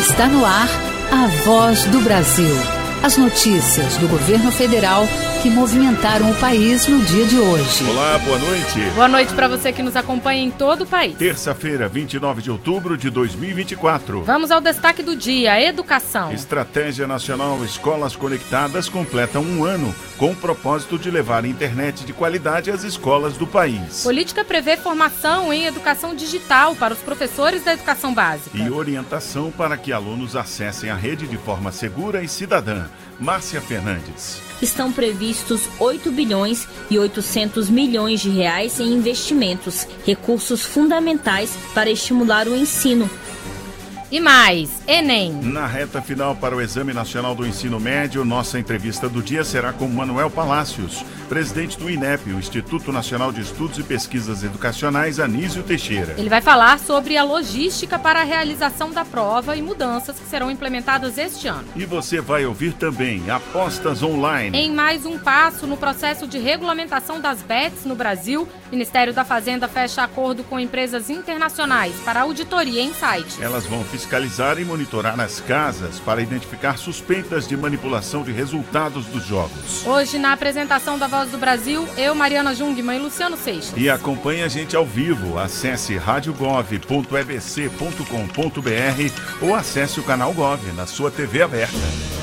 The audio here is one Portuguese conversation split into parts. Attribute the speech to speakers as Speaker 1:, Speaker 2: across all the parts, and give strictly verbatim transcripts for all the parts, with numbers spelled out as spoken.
Speaker 1: Está no ar a Voz do Brasil. As notícias do governo federal que movimentaram o país no dia de hoje.
Speaker 2: Olá, boa noite.
Speaker 3: Boa noite para você que nos acompanha em todo o país.
Speaker 2: Terça-feira, vinte e nove de outubro de dois mil e vinte e quatro.
Speaker 3: Vamos ao destaque do dia, educação.
Speaker 2: Estratégia Nacional Escolas Conectadas completa um ano com o propósito de levar a internet de qualidade às escolas do país.
Speaker 3: Política prevê formação em educação digital para os professores da educação básica.
Speaker 2: E orientação para que alunos acessem a rede de forma segura e cidadã. Márcia Fernandes.
Speaker 4: Estão previstos oito bilhões e oitocentos milhões de reais em investimentos, recursos fundamentais para estimular o ensino.
Speaker 3: E mais, Enem.
Speaker 2: Na reta final para o Exame Nacional do Ensino Médio, nossa entrevista do dia será com Manuel Palácios, presidente do INEP, o Instituto Nacional de Estudos e Pesquisas Educacionais, Anísio Teixeira.
Speaker 3: Ele vai falar sobre a logística para a realização da prova e mudanças que serão implementadas este ano.
Speaker 2: E você vai ouvir também apostas online.
Speaker 3: Em mais um passo no processo de regulamentação das bets no Brasil, o Ministério da Fazenda fecha acordo com empresas internacionais para auditoria em sites.
Speaker 2: Elas vão fiscalizar e monitorar as casas para identificar suspeitas de manipulação de resultados dos jogos.
Speaker 3: Hoje, na apresentação da Voz do Brasil, eu, Mariana Jungmann e Luciano Seixas.
Speaker 2: E acompanhe a gente ao vivo. Acesse rádio gov ponto e b c ponto com ponto b r ou acesse o canal Gov na sua T V aberta.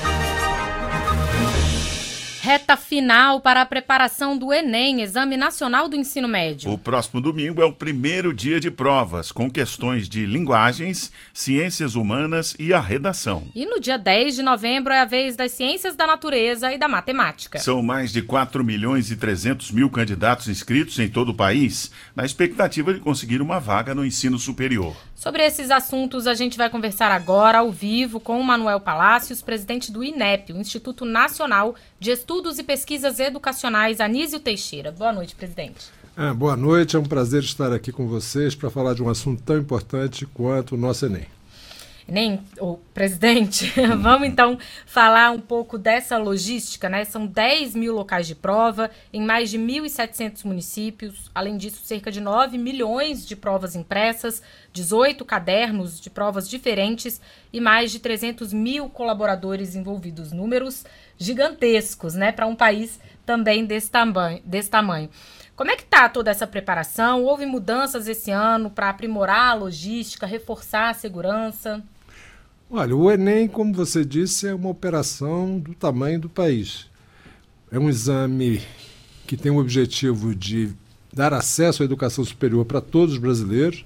Speaker 3: Reta final para a preparação do Enem, Exame Nacional do Ensino Médio.
Speaker 2: O próximo domingo é o primeiro dia de provas, com questões de linguagens, ciências humanas e a redação.
Speaker 3: E no dia dez de novembro é a vez das ciências da natureza e da matemática.
Speaker 2: São mais de quatro milhões e trezentos mil candidatos inscritos em todo o país, na expectativa de conseguir uma vaga no ensino superior.
Speaker 3: Sobre esses assuntos, a gente vai conversar agora, ao vivo, com o Manuel Palácios, presidente do INEP, o Instituto Nacional de Estudos e Pesquisas Educacionais, Anísio Teixeira. Boa noite, presidente.
Speaker 5: É, boa noite, é um prazer estar aqui com vocês para falar de um assunto tão importante quanto o nosso Enem.
Speaker 3: Enem, o presidente, vamos então falar um pouco dessa logística, né? São dez mil locais de prova em mais de mil e setecentos municípios. Além disso, cerca de nove milhões de provas impressas, dezoito cadernos de provas diferentes e mais de trezentos mil colaboradores envolvidos. Números gigantescos, né? Para um país também desse tamanho, desse tamanho. Como é que está toda essa preparação? Houve mudanças esse ano para aprimorar a logística, reforçar a segurança?
Speaker 5: Olha, o Enem, como você disse, é uma operação do tamanho do país. É um exame que tem o objetivo de dar acesso à educação superior para todos os brasileiros.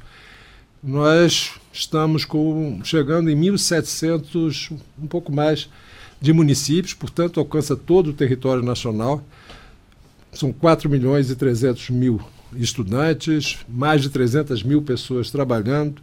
Speaker 5: Nós estamos com, chegando em mil e setecentos, um pouco mais, de municípios, portanto, alcança todo o território nacional. São quatro milhões e trezentos mil estudantes, mais de trezentas mil pessoas trabalhando,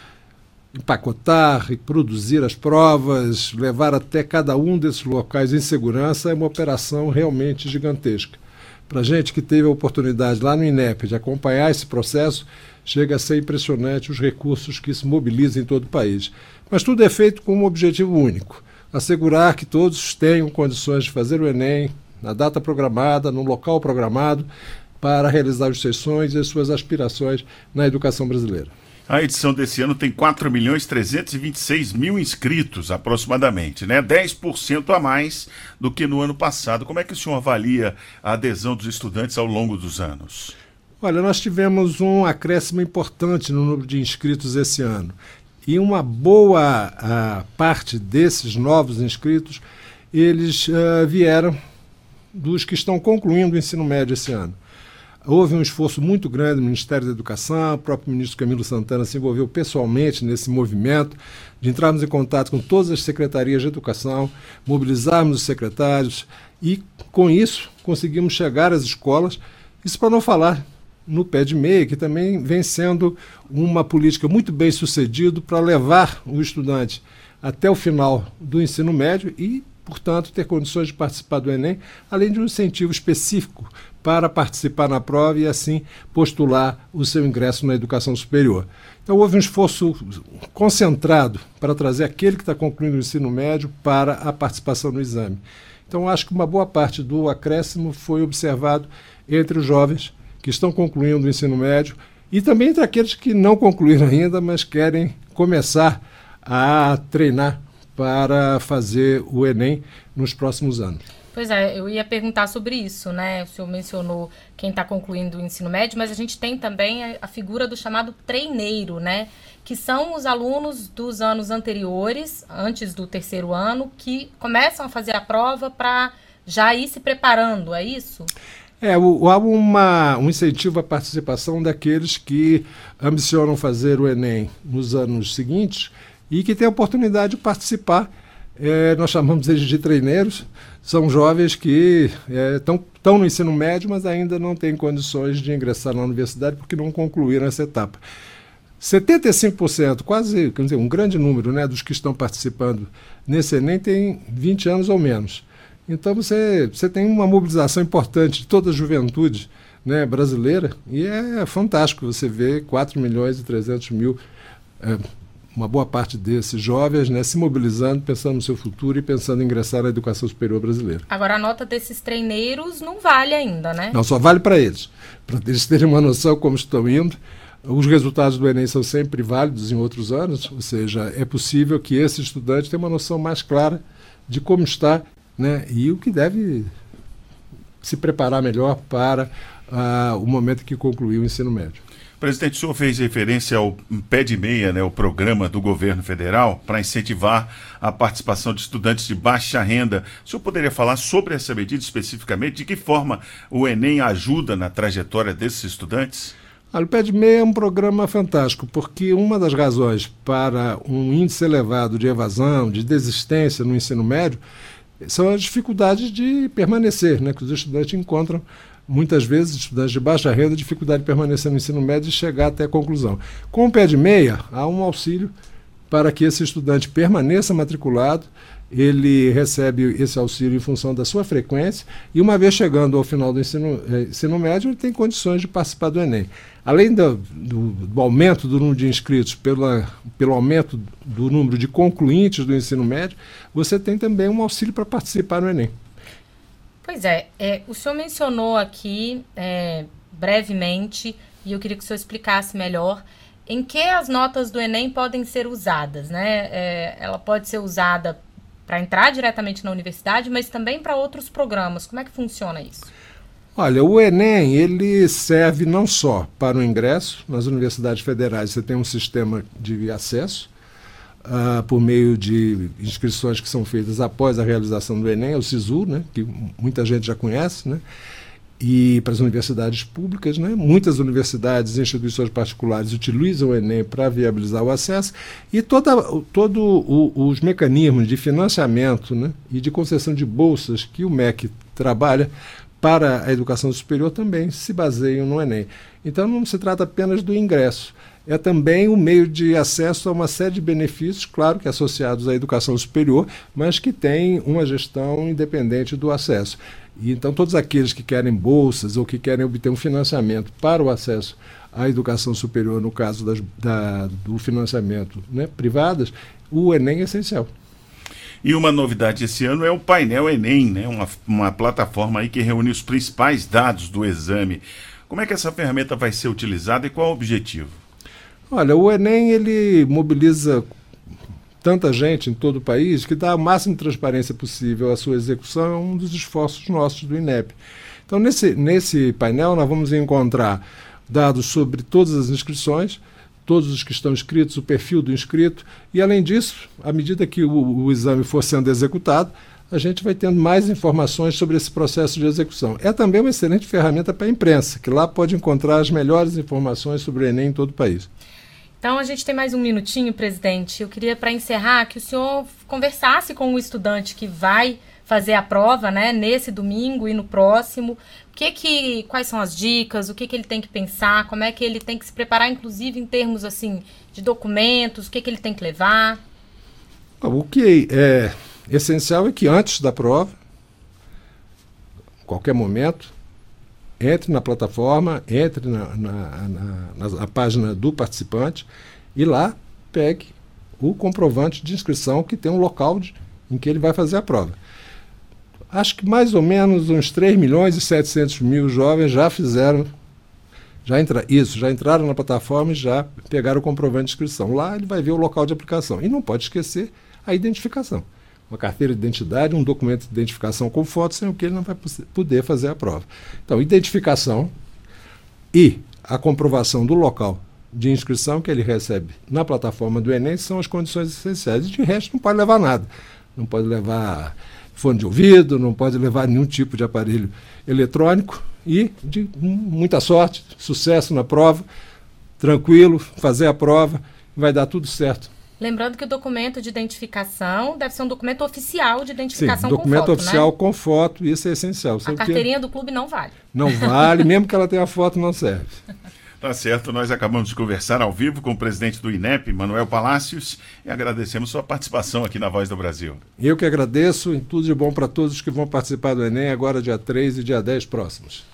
Speaker 5: empacotar e produzir as provas, levar até cada um desses locais em segurança é uma operação realmente gigantesca. Para a gente que teve a oportunidade lá no INEP de acompanhar esse processo, chega a ser impressionante os recursos que se mobilizam em todo o país. Mas tudo é feito com um objetivo único, assegurar que todos tenham condições de fazer o Enem na data programada, no local programado, para realizar os seus sonhos e as suas aspirações na educação brasileira.
Speaker 2: A edição desse ano tem quatro milhões trezentos e vinte e seis mil inscritos, aproximadamente, né? dez por cento a mais do que no ano passado. Como é que o senhor avalia a adesão dos estudantes ao longo dos anos?
Speaker 5: Olha, nós tivemos um acréscimo importante no número de inscritos esse ano. E uma boa a, parte desses novos inscritos, eles uh, vieram dos que estão concluindo o ensino médio esse ano. Houve um esforço muito grande no Ministério da Educação, o próprio ministro Camilo Santana se envolveu pessoalmente nesse movimento, de entrarmos em contato com todas as secretarias de educação, mobilizarmos os secretários e, com isso, conseguimos chegar às escolas, isso para não falar no pé de meia, que também vem sendo uma política muito bem sucedida para levar o estudante até o final do ensino médio e, portanto, ter condições de participar do Enem, além de um incentivo específico para participar na prova e, assim, postular o seu ingresso na educação superior. Então, houve um esforço concentrado para trazer aquele que está concluindo o ensino médio para a participação no exame. Então, acho que uma boa parte do acréscimo foi observado entre os jovens que estão concluindo o ensino médio e também entre aqueles que não concluíram ainda, mas querem começar a treinar para fazer o Enem nos próximos anos.
Speaker 3: Pois é, eu ia perguntar sobre isso, né? O senhor mencionou quem está concluindo o ensino médio, mas a gente tem também a, a figura do chamado treineiro, né? Que são os alunos dos anos anteriores, antes do terceiro ano, que começam a fazer a prova para já ir se preparando, é isso?
Speaker 5: É, o, há uma, um incentivo à participação daqueles que ambicionam fazer o Enem nos anos seguintes e que têm a oportunidade de participar. É, nós chamamos eles de treineiros, são jovens que estão é, no ensino médio, mas ainda não têm condições de ingressar na universidade porque não concluíram essa etapa. setenta e cinco por cento, quase, quer dizer, um grande número, né, dos que estão participando nesse Enem tem vinte anos ou menos. Então você, você tem uma mobilização importante de toda a juventude, né, brasileira, e é fantástico você ver quatro milhões e trezentos mil é, uma boa parte desses jovens, né, se mobilizando, pensando no seu futuro e pensando em ingressar na educação superior brasileira.
Speaker 3: Agora, a nota desses treineiros não vale ainda, né?
Speaker 5: Não, só vale para eles. Para eles terem uma noção como estão indo. Os resultados do Enem são sempre válidos em outros anos, ou seja, é possível que esse estudante tenha uma noção mais clara de como está, né, e o que deve se preparar melhor para uh, o momento em que concluir o ensino médio.
Speaker 2: Presidente, o senhor fez referência ao Pé de Meia, né, o programa do governo federal para incentivar a participação de estudantes de baixa renda. O senhor poderia falar sobre essa medida especificamente? De que forma o Enem ajuda na trajetória desses estudantes?
Speaker 5: O Pé de Meia é um programa fantástico, porque uma das razões para um índice elevado de evasão, de desistência no ensino médio, são as dificuldades de permanecer, né, que os estudantes encontram. Muitas vezes, estudantes de baixa renda, dificuldade de permanecer no ensino médio e chegar até a conclusão. Com o Pé de Meia, há um auxílio para que esse estudante permaneça matriculado, ele recebe esse auxílio em função da sua frequência e, uma vez chegando ao final do ensino, eh, ensino médio, ele tem condições de participar do Enem. Além do, do, do aumento do número de inscritos pela, pelo aumento do número de concluintes do ensino médio, você tem também um auxílio para participar do Enem.
Speaker 3: Pois é, é, o senhor mencionou aqui é, brevemente, e eu queria que o senhor explicasse melhor, em que as notas do Enem podem ser usadas, né? É, ela pode ser usada para entrar diretamente na universidade, mas também para outros programas. Como é que funciona isso?
Speaker 5: Olha, o Enem, ele serve não só para o ingresso nas universidades federais, você tem um sistema de acesso, Uh, por meio de inscrições que são feitas após a realização do Enem, o SISU, né, que muita gente já conhece, né, e para as universidades públicas, né, muitas universidades e instituições particulares utilizam o Enem para viabilizar o acesso, e todos todo o, os mecanismos de financiamento, né, e de concessão de bolsas que o M E C trabalha para a educação superior também se baseiam no Enem. Então não se trata apenas do ingresso, é também um meio de acesso a uma série de benefícios, claro que associados à educação superior, mas que tem uma gestão independente do acesso. E então todos aqueles que querem bolsas ou que querem obter um financiamento para o acesso à educação superior, no caso das, da, do financiamento, né, privadas, o Enem é essencial.
Speaker 2: E uma novidade esse ano é o painel Enem, né, uma, uma plataforma aí que reúne os principais dados do exame. Como é que essa ferramenta vai ser utilizada e qual é o objetivo?
Speaker 5: Olha, o Enem ele mobiliza tanta gente em todo o país que dá a máxima transparência possível à sua execução, é um dos esforços nossos do INEP. Então, nesse, nesse painel, nós vamos encontrar dados sobre todas as inscrições, todos os que estão inscritos, o perfil do inscrito, e, além disso, à medida que o, o exame for sendo executado, a gente vai tendo mais informações sobre esse processo de execução. É também uma excelente ferramenta para a imprensa, que lá pode encontrar as melhores informações sobre o Enem em todo o país.
Speaker 3: Então, a gente tem mais um minutinho, presidente. Eu queria, para encerrar, que o senhor conversasse com o estudante que vai fazer a prova, né, nesse domingo e no próximo. O que que, quais são as dicas, o que que ele tem que pensar, como é que ele tem que se preparar, inclusive em termos assim, de documentos, o que que ele tem que levar?
Speaker 5: O que é essencial é que antes da prova, em qualquer momento, entre na plataforma, entre na, na, na, na página do participante e lá pegue o comprovante de inscrição que tem um local de, em que ele vai fazer a prova. Acho que mais ou menos uns três milhões e setecentos mil jovens já fizeram Já entra, isso, já entraram na plataforma e já pegaram o comprovante de inscrição. Lá ele vai ver o local de aplicação. E não pode esquecer a identificação. Uma carteira de identidade, um documento de identificação com foto, sem o que ele não vai poder fazer a prova. Então, identificação e a comprovação do local de inscrição que ele recebe na plataforma do Enem são as condições essenciais. E de resto não pode levar nada. Não pode levar fone de ouvido, não pode levar nenhum tipo de aparelho eletrônico e de muita sorte, sucesso na prova, tranquilo, fazer a prova, vai dar tudo certo.
Speaker 3: Lembrando que o documento de identificação deve ser um documento oficial de identificação
Speaker 5: Sim,
Speaker 3: com foto,
Speaker 5: documento oficial
Speaker 3: né?
Speaker 5: com foto, isso é essencial.
Speaker 3: A carteirinha do clube não vale.
Speaker 5: Não vale, mesmo que ela tenha foto, não serve.
Speaker 2: Tá certo, nós acabamos de conversar ao vivo com o presidente do I N E P, Manuel Palácios, e agradecemos sua participação aqui na Voz do Brasil.
Speaker 5: Eu que agradeço, e tudo de bom para todos os que vão participar do Enem agora dia três e dia dez próximos.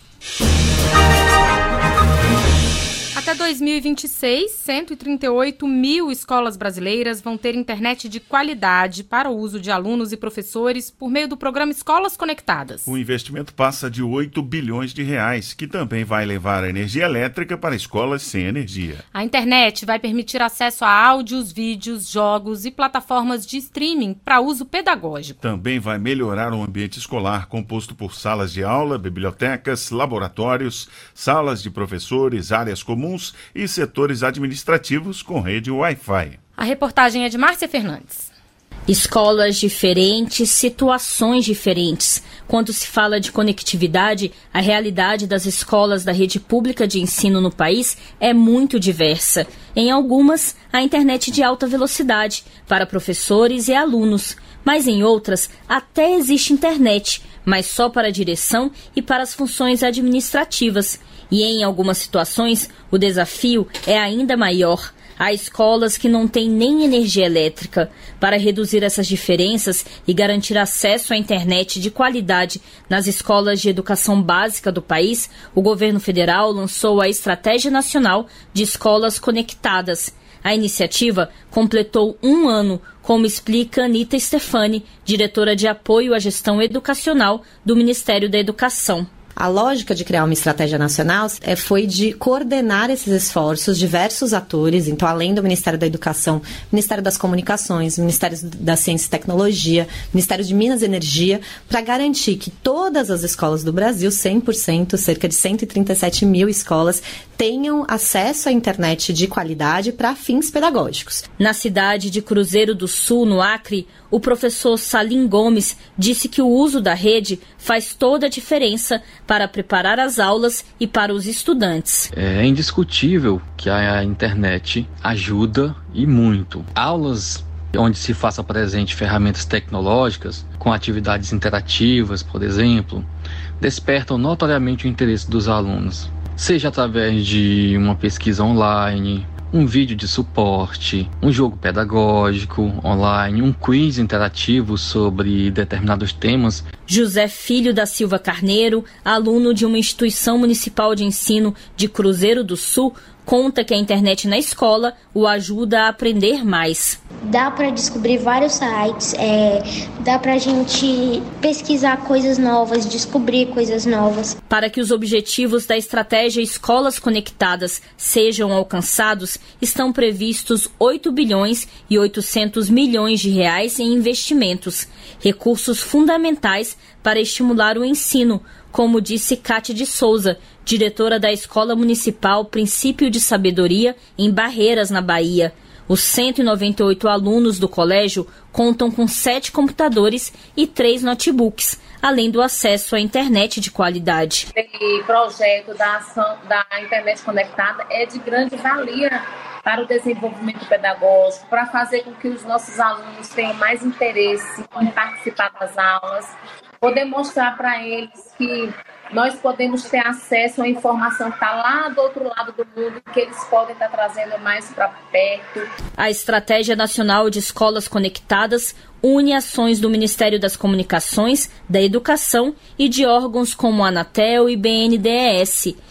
Speaker 3: Até dois mil e vinte e seis, cento e trinta e oito mil escolas brasileiras vão ter internet de qualidade para o uso de alunos e professores por meio do programa Escolas Conectadas.
Speaker 2: O investimento passa de oito bilhões de reais, que também vai levar a energia elétrica para escolas sem energia.
Speaker 3: A internet vai permitir acesso a áudios, vídeos, jogos e plataformas de streaming para uso pedagógico.
Speaker 2: Também vai melhorar o ambiente escolar, composto por salas de aula, bibliotecas, laboratórios, salas de professores, áreas comuns e setores administrativos com rede Wi-Fi.
Speaker 3: A reportagem é de Márcia Fernandes.
Speaker 4: Escolas diferentes, situações diferentes. Quando se fala de conectividade, a realidade das escolas da rede pública de ensino no país é muito diversa. Em algumas, a internet de alta velocidade para professores e alunos, mas em outras até existe internet, mas só para a direção e para as funções administrativas. E em algumas situações, o desafio é ainda maior. Há escolas que não têm nem energia elétrica. Para reduzir essas diferenças e garantir acesso à internet de qualidade nas escolas de educação básica do país, o governo federal lançou a Estratégia Nacional de Escolas Conectadas. A iniciativa completou um ano, como explica Anita Stefani, diretora de apoio à gestão educacional do Ministério da Educação.
Speaker 6: A lógica de criar uma estratégia nacional é, foi de coordenar esses esforços, diversos atores, então além do Ministério da Educação, Ministério das Comunicações, Ministério da Ciência e Tecnologia, Ministério de Minas e Energia, para garantir que todas as escolas do Brasil, cem por cento, cerca de cento e trinta e sete mil escolas, tenham acesso à internet de qualidade para fins pedagógicos.
Speaker 4: Na cidade de Cruzeiro do Sul, no Acre, o professor Salim Gomes disse que o uso da rede faz toda a diferença para preparar as aulas e para os estudantes.
Speaker 7: É indiscutível que a internet ajuda e muito. Aulas onde se faça presente ferramentas tecnológicas, com atividades interativas, por exemplo, despertam notoriamente o interesse dos alunos. Seja através de uma pesquisa online, um vídeo de suporte, um jogo pedagógico online, um quiz interativo sobre determinados temas.
Speaker 4: José Filho da Silva Carneiro, aluno de uma instituição municipal de ensino de Cruzeiro do Sul, conta que a internet na escola o ajuda a aprender mais.
Speaker 8: Dá para descobrir vários sites, é, dá para a gente pesquisar coisas novas, descobrir coisas novas.
Speaker 4: Para que os objetivos da estratégia Escolas Conectadas sejam alcançados, estão previstos oito bilhões e oitocentos milhões de reais em investimentos, recursos fundamentais para estimular o ensino, como disse Cátia de Souza, diretora da Escola Municipal Princípio de Sabedoria, em Barreiras, na Bahia. Os cento e noventa e oito alunos do colégio contam com sete computadores e três notebooks, além do acesso à internet de qualidade.
Speaker 9: Esse projeto da ação da internet conectada é de grande valia para o desenvolvimento pedagógico, para fazer com que os nossos alunos tenham mais interesse em participar das aulas, poder mostrar para eles que nós podemos ter acesso à informação que está lá do outro lado do mundo, que eles podem estar trazendo mais para perto.
Speaker 4: A Estratégia Nacional de Escolas Conectadas une ações do Ministério das Comunicações, da Educação e de órgãos como a Anatel e B N D E S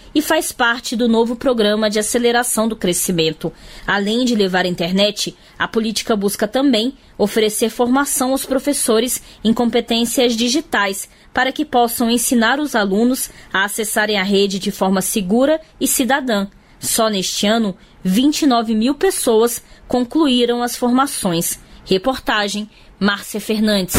Speaker 4: e faz parte do novo programa de aceleração do crescimento. Além de levar a internet, a política busca também oferecer formação aos professores em competências digitais para que possam ensinar os alunos a acessarem a rede de forma segura e cidadã. Só neste ano, vinte e nove mil pessoas concluíram as formações. Reportagem, Márcia Fernandes.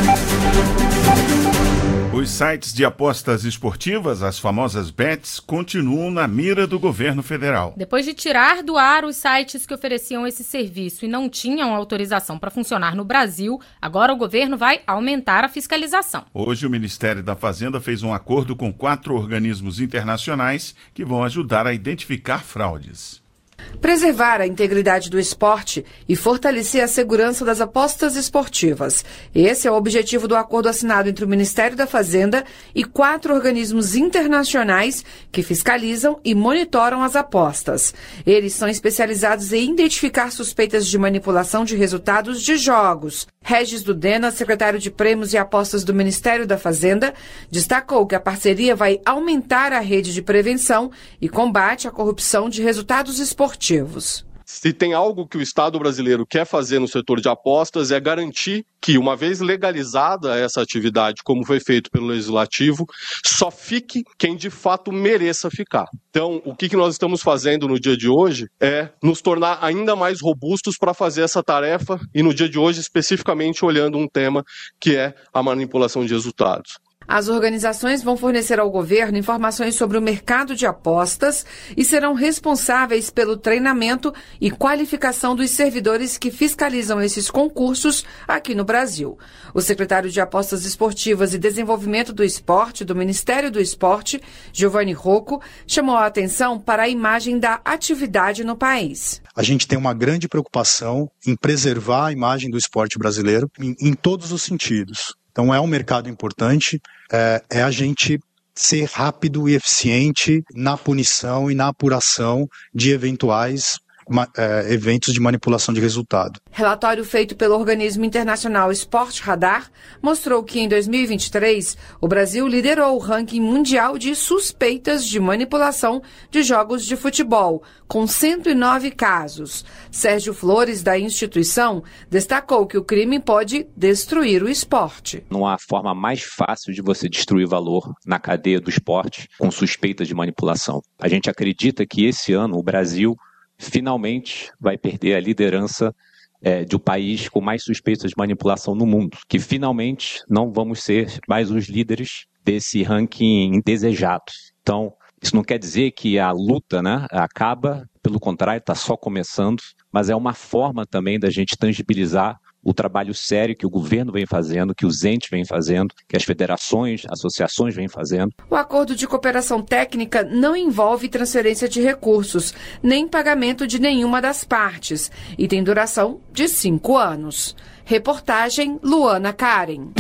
Speaker 2: Os sites de apostas esportivas, as famosas bets, continuam na mira do governo federal.
Speaker 3: Depois de tirar do ar os sites que ofereciam esse serviço e não tinham autorização para funcionar no Brasil, agora o governo vai aumentar a fiscalização.
Speaker 2: Hoje o Ministério da Fazenda fez um acordo com quatro organismos internacionais que vão ajudar a identificar fraudes.
Speaker 10: Preservar a integridade do esporte e fortalecer a segurança das apostas esportivas. Esse é o objetivo do acordo assinado entre o Ministério da Fazenda e quatro organismos internacionais que fiscalizam e monitoram as apostas. Eles são especializados em identificar suspeitas de manipulação de resultados de jogos. Regis Dudena, secretário de Prêmios e Apostas do Ministério da Fazenda, destacou que a parceria vai aumentar a rede de prevenção e combate à corrupção de resultados esportivos.
Speaker 11: Se tem algo que o Estado brasileiro quer fazer no setor de apostas é garantir que, uma vez legalizada essa atividade, como foi feito pelo Legislativo, só fique quem de fato mereça ficar. Então, o que nós estamos fazendo no dia de hoje é nos tornar ainda mais robustos para fazer essa tarefa e, no dia de hoje, especificamente olhando um tema que é a manipulação de resultados.
Speaker 10: As organizações vão fornecer ao governo informações sobre o mercado de apostas e serão responsáveis pelo treinamento e qualificação dos servidores que fiscalizam esses concursos aqui no Brasil. O secretário de Apostas Esportivas e Desenvolvimento do Esporte do Ministério do Esporte, Giovanni Rocco, chamou a atenção para a imagem da atividade no país.
Speaker 12: A gente tem uma grande preocupação em preservar a imagem do esporte brasileiro em, em todos os sentidos. Então é um mercado importante, é, é a gente ser rápido e eficiente na punição e na apuração de eventuais ma, é, eventos de manipulação de resultado.
Speaker 10: Relatório feito pelo organismo internacional Sport Radar mostrou que em dois mil e vinte e três o Brasil liderou o ranking mundial de suspeitas de manipulação de jogos de futebol, com cento e nove casos. Sérgio Flores, da instituição, destacou que o crime pode destruir o esporte.
Speaker 13: Não há forma mais fácil de você destruir valor na cadeia do esporte com suspeitas de manipulação. A gente acredita que esse ano o Brasil finalmente vai perder a liderança é, de um país com mais suspeitas de manipulação no mundo, que finalmente não vamos ser mais os líderes desse ranking indesejado. Então, isso não quer dizer que a luta, né, acaba, pelo contrário, está só começando, mas é uma forma também da gente tangibilizar o trabalho sério que o governo vem fazendo, que os entes vêm fazendo, que as federações, associações vêm fazendo.
Speaker 10: O acordo de cooperação técnica não envolve transferência de recursos, nem pagamento de nenhuma das partes, e tem duração de cinco anos. Reportagem Luana Karen.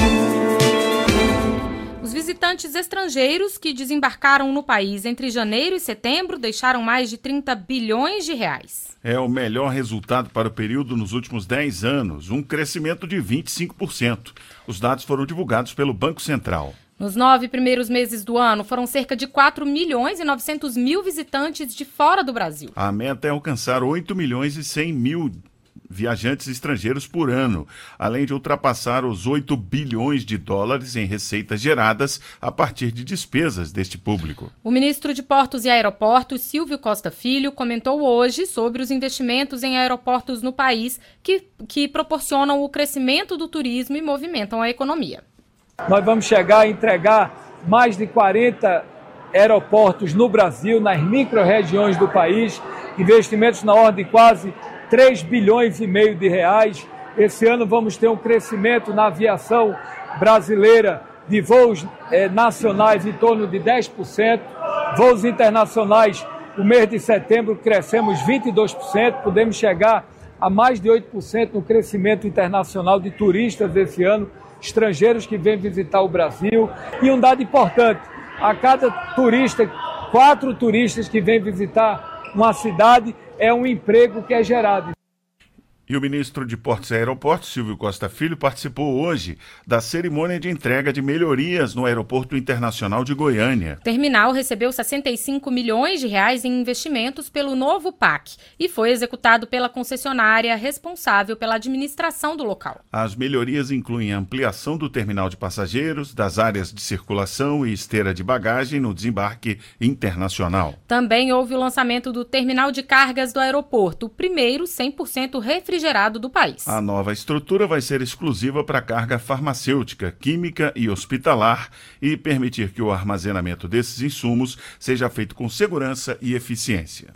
Speaker 3: Os visitantes estrangeiros que desembarcaram no país entre janeiro e setembro deixaram mais de trinta bilhões de reais.
Speaker 2: É o melhor resultado para o período nos últimos dez anos, um crescimento de vinte e cinco por cento. Os dados foram divulgados pelo Banco Central.
Speaker 3: Nos nove primeiros meses do ano, foram cerca de quatro milhões e novecentos mil visitantes de fora do Brasil.
Speaker 2: A meta é alcançar oito milhões e cem mil viajantes estrangeiros por ano, além de ultrapassar os oito bilhões de dólares em receitas geradas a partir de despesas deste público.
Speaker 3: O ministro de Portos e Aeroportos, Silvio Costa Filho, comentou hoje sobre os investimentos em aeroportos no país que, que proporcionam o crescimento do turismo e movimentam a economia.
Speaker 14: Nós vamos chegar a entregar mais de quarenta aeroportos no Brasil, nas micro-regiões do país, investimentos na ordem de quase três bilhões e meio de reais. Esse ano vamos ter um crescimento na aviação brasileira de voos eh, nacionais em torno de dez por cento. Voos internacionais, no mês de setembro, crescemos vinte e dois por cento. Podemos chegar a mais de oito por cento no crescimento internacional de turistas esse ano, estrangeiros que vêm visitar o Brasil. E um dado importante, a cada turista, quatro turistas que vêm visitar uma cidade, é um emprego que é gerado.
Speaker 2: E o ministro de Portos e Aeroportos, Silvio Costa Filho, participou hoje da cerimônia de entrega de melhorias no Aeroporto Internacional de Goiânia.
Speaker 3: O terminal recebeu sessenta e cinco milhões de reais em investimentos pelo novo P A C e foi executado pela concessionária responsável pela administração do local.
Speaker 2: As melhorias incluem a ampliação do terminal de passageiros, das áreas de circulação e esteira de bagagem no desembarque internacional.
Speaker 3: Também houve o lançamento do terminal de cargas do aeroporto, o primeiro cem por cento refrigerado gerado do país.
Speaker 2: A nova estrutura vai ser exclusiva para carga farmacêutica, química e hospitalar e permitir que o armazenamento desses insumos seja feito com segurança e eficiência.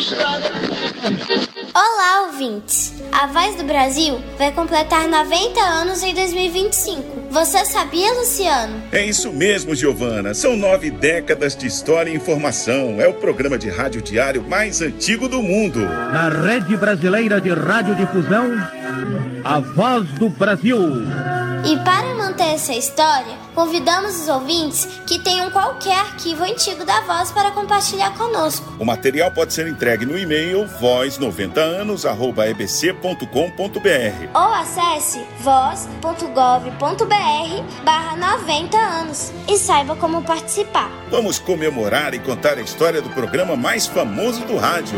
Speaker 8: Olá, ouvintes! A Voz do Brasil vai completar noventa anos em dois mil e vinte e cinco. Você sabia, Luciano?
Speaker 15: É isso mesmo, Giovana. São nove décadas de história e informação. É o programa de rádio diário mais antigo do mundo.
Speaker 16: Na Rede Brasileira de Radiodifusão, a Voz do Brasil.
Speaker 8: E para manter essa história, convidamos os ouvintes que tenham qualquer arquivo antigo da Voz para compartilhar conosco.
Speaker 15: O material pode ser entregue no e-mail voz noventa anos arroba e b c ponto com ponto b r
Speaker 8: ou acesse voz ponto gov ponto b r barra noventa anos e saiba como participar.
Speaker 15: Vamos comemorar e contar a história do programa mais famoso do rádio.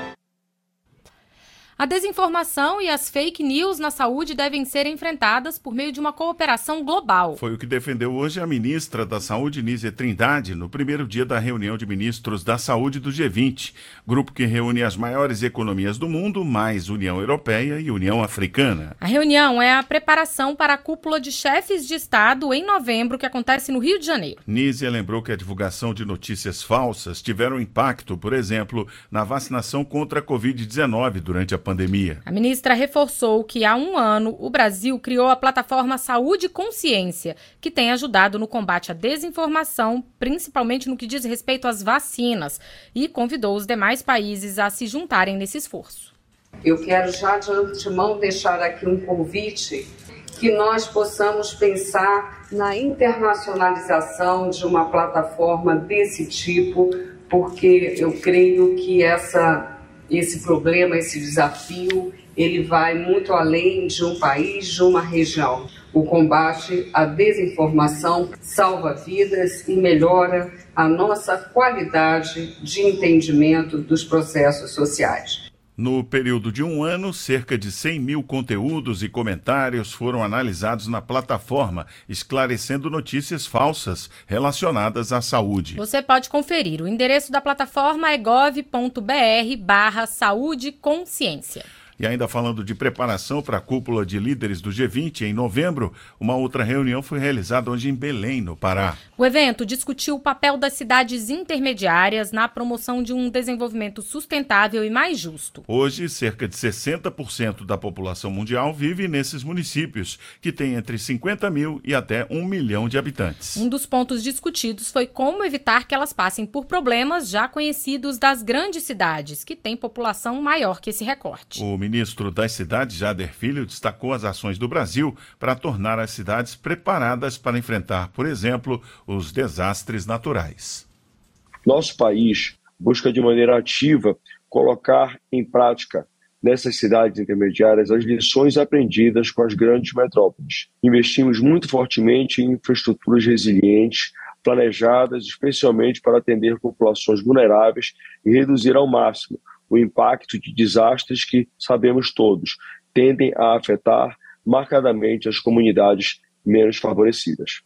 Speaker 3: A desinformação e as fake news na saúde devem ser enfrentadas por meio de uma cooperação global.
Speaker 2: Foi o que defendeu hoje a ministra da Saúde, Nízia Trindade, no primeiro dia da reunião de ministros da Saúde do G vinte, grupo que reúne as maiores economias do mundo, mais União Europeia e União Africana.
Speaker 3: A reunião é a preparação para a cúpula de chefes de Estado em novembro, que acontece no Rio de Janeiro.
Speaker 2: Nízia lembrou que a divulgação de notícias falsas tiveram impacto, por exemplo, na vacinação contra a covid dezenove durante a pandemia.
Speaker 3: A ministra reforçou que há um ano o Brasil criou a plataforma Saúde e Consciência, que tem ajudado no combate à desinformação, principalmente no que diz respeito às vacinas, e convidou os demais países a se juntarem nesse esforço.
Speaker 17: Eu quero já de antemão deixar aqui um convite que nós possamos pensar na internacionalização de uma plataforma desse tipo, porque eu creio que essa Esse problema, esse desafio, ele vai muito além de um país, de uma região. O combate à desinformação salva vidas e melhora a nossa qualidade de entendimento dos processos sociais.
Speaker 2: No período de um ano, cerca de cem mil conteúdos e comentários foram analisados na plataforma, esclarecendo notícias falsas relacionadas à saúde.
Speaker 3: Você pode conferir. O endereço da plataforma é gov ponto b r barra saúde consciência.
Speaker 2: E ainda falando de preparação para a cúpula de líderes do G vinte, em novembro, uma outra reunião foi realizada hoje em Belém, no Pará.
Speaker 3: O evento discutiu o papel das cidades intermediárias na promoção de um desenvolvimento sustentável e mais justo.
Speaker 2: Hoje, cerca de sessenta por cento da população mundial vive nesses municípios, que têm entre cinquenta mil e até um milhão de habitantes.
Speaker 3: Um dos pontos discutidos foi como evitar que elas passem por problemas já conhecidos das grandes cidades, que têm população maior que esse recorte.
Speaker 2: O ministro das Cidades, Jader Filho, destacou as ações do Brasil para tornar as cidades preparadas para enfrentar, por exemplo, os desastres naturais.
Speaker 18: Nosso país busca de maneira ativa colocar em prática nessas cidades intermediárias as lições aprendidas com as grandes metrópoles. Investimos muito fortemente em infraestruturas resilientes, planejadas especialmente para atender populações vulneráveis e reduzir ao máximo o impacto de desastres que, sabemos todos, tendem a afetar marcadamente as comunidades menos favorecidas.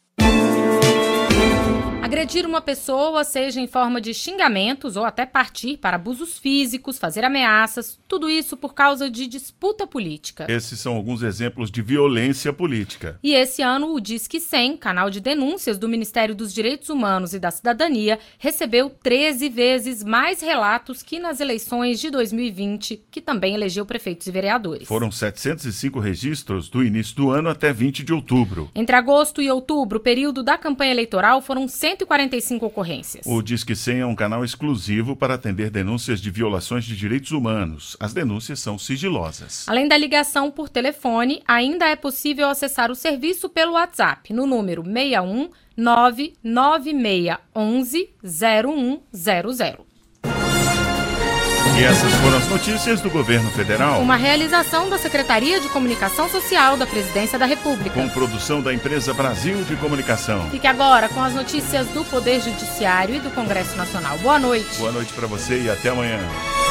Speaker 3: Agredir uma pessoa, seja em forma de xingamentos ou até partir para abusos físicos, fazer ameaças, tudo isso por causa de disputa política.
Speaker 2: Esses são alguns exemplos de violência política.
Speaker 3: E esse ano o Disque cem, canal de denúncias do Ministério dos Direitos Humanos e da Cidadania, recebeu treze vezes mais relatos que nas eleições de dois mil e vinte, que também elegeu prefeitos e vereadores.
Speaker 2: Foram setecentos e cinco registros do início do ano até vinte de outubro.
Speaker 3: Entre agosto e outubro, período da campanha eleitoral, foram cento e quarenta e cinco ocorrências.
Speaker 2: O Disque cem é um canal exclusivo para atender denúncias de violações de direitos humanos. As denúncias são sigilosas.
Speaker 3: Além da ligação por telefone, ainda é possível acessar o serviço pelo WhatsApp no número seis um nove nove seis um um zero um zero zero.
Speaker 2: E essas foram as notícias do governo federal.
Speaker 3: Uma realização da Secretaria de Comunicação Social da Presidência da República.
Speaker 2: Com produção da empresa Brasil de Comunicação.
Speaker 3: Fique agora com as notícias do Poder Judiciário e do Congresso Nacional. Boa noite.
Speaker 2: Boa noite para você e até amanhã.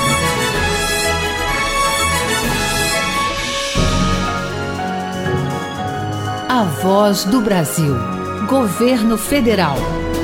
Speaker 1: A Voz do Brasil. Governo Federal.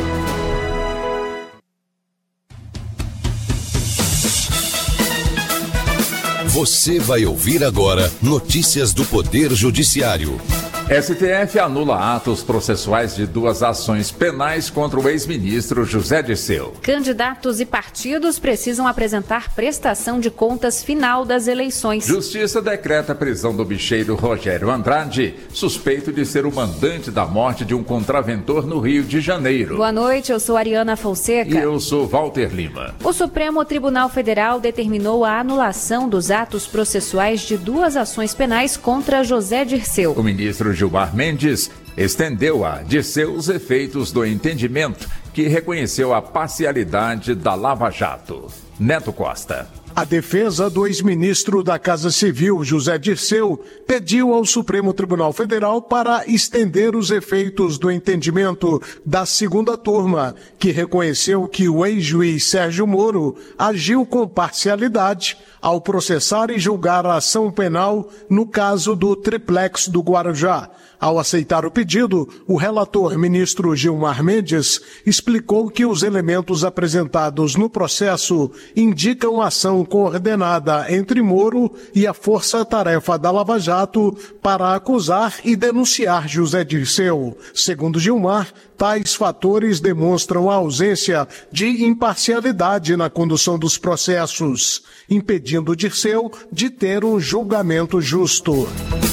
Speaker 19: Você vai ouvir agora notícias do Poder Judiciário.
Speaker 20: S T F anula atos processuais de duas ações penais contra o ex-ministro José Dirceu.
Speaker 21: Candidatos e partidos precisam apresentar prestação de contas final das eleições.
Speaker 20: Justiça decreta a prisão do bicheiro Rogério Andrade, suspeito de ser o mandante da morte de um contraventor no Rio de Janeiro.
Speaker 21: Boa noite, eu sou Ariana Fonseca.
Speaker 20: E eu sou Walter Lima.
Speaker 21: O Supremo Tribunal Federal determinou a anulação dos atos processuais de duas ações penais contra José Dirceu.
Speaker 20: O ministro Gilmar Mendes estendeu a Dirceu os efeitos do entendimento que reconheceu a parcialidade da Lava Jato. Neto Costa.
Speaker 22: A defesa do ex-ministro da Casa Civil, José Dirceu, pediu ao Supremo Tribunal Federal para estender os efeitos do entendimento da segunda turma, que reconheceu que o ex-juiz Sérgio Moro agiu com parcialidade ao processar e julgar a ação penal no caso do triplex do Guarujá. Ao aceitar o pedido, o relator ministro Gilmar Mendes explicou que os elementos apresentados no processo indicam ação coordenada entre Moro e a Força-Tarefa da Lava Jato para acusar e denunciar José Dirceu. Segundo Gilmar, tais fatores demonstram a ausência de imparcialidade na condução dos processos, impedindo Dirceu de ter um julgamento justo.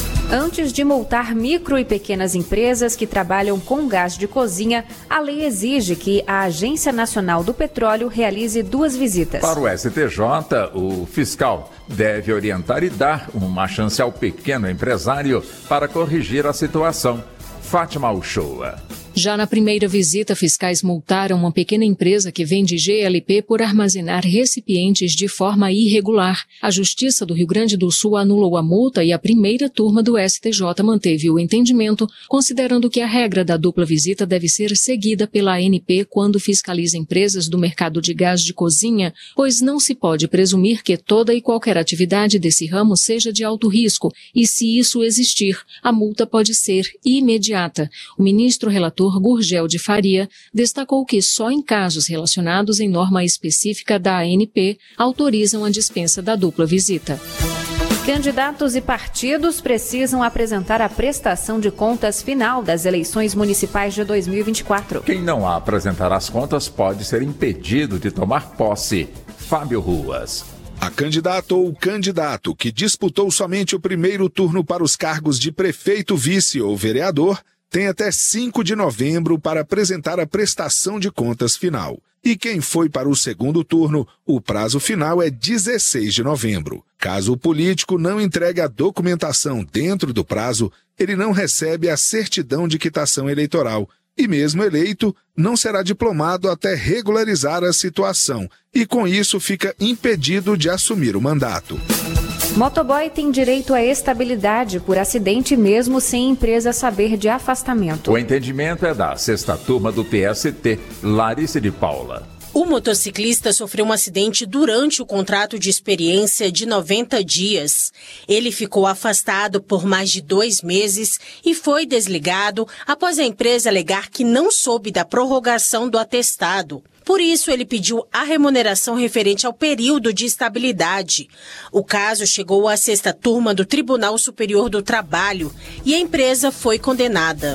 Speaker 21: Antes de multar micro e pequenas empresas que trabalham com gás de cozinha, a lei exige que a Agência Nacional do Petróleo realize duas visitas.
Speaker 20: Para o S T J, o fiscal deve orientar e dar uma chance ao pequeno empresário para corrigir a situação. Fátima Uchoa.
Speaker 23: Já na primeira visita, fiscais multaram uma pequena empresa que vende G L P por armazenar recipientes de forma irregular. A Justiça do Rio Grande do Sul anulou a multa e a primeira turma do S T J manteve o entendimento, considerando que a regra da dupla visita deve ser seguida pela A N P quando fiscaliza empresas do mercado de gás de cozinha, pois não se pode presumir que toda e qualquer atividade desse ramo seja de alto risco, e se isso existir, a multa pode ser imediata. O ministro relator Gurgel de Faria destacou que só em casos relacionados em norma específica da A N P autorizam a dispensa da dupla visita.
Speaker 21: Candidatos e partidos precisam apresentar a prestação de contas final das eleições municipais de dois mil e vinte e quatro.
Speaker 20: Quem não apresentar as contas pode ser impedido de tomar posse. Fábio Ruas.
Speaker 24: A candidata ou candidato que disputou somente o primeiro turno para os cargos de prefeito, vice ou vereador tem até cinco de novembro para apresentar a prestação de contas final. E quem foi para o segundo turno, o prazo final é dezesseis de novembro. Caso o político não entregue a documentação dentro do prazo, ele não recebe a certidão de quitação eleitoral. E mesmo eleito, não será diplomado até regularizar a situação. E com isso fica impedido de assumir o mandato.
Speaker 21: Motoboy tem direito à estabilidade por acidente mesmo sem empresa saber de afastamento.
Speaker 20: O entendimento é da sexta turma do T S T, Larissa de Paula.
Speaker 25: O motociclista sofreu um acidente durante o contrato de experiência de noventa dias. Ele ficou afastado por mais de dois meses e foi desligado após a empresa alegar que não soube da prorrogação do atestado. Por isso, ele pediu a remuneração referente ao período de estabilidade. O caso chegou à sexta turma do Tribunal Superior do Trabalho e a empresa foi condenada.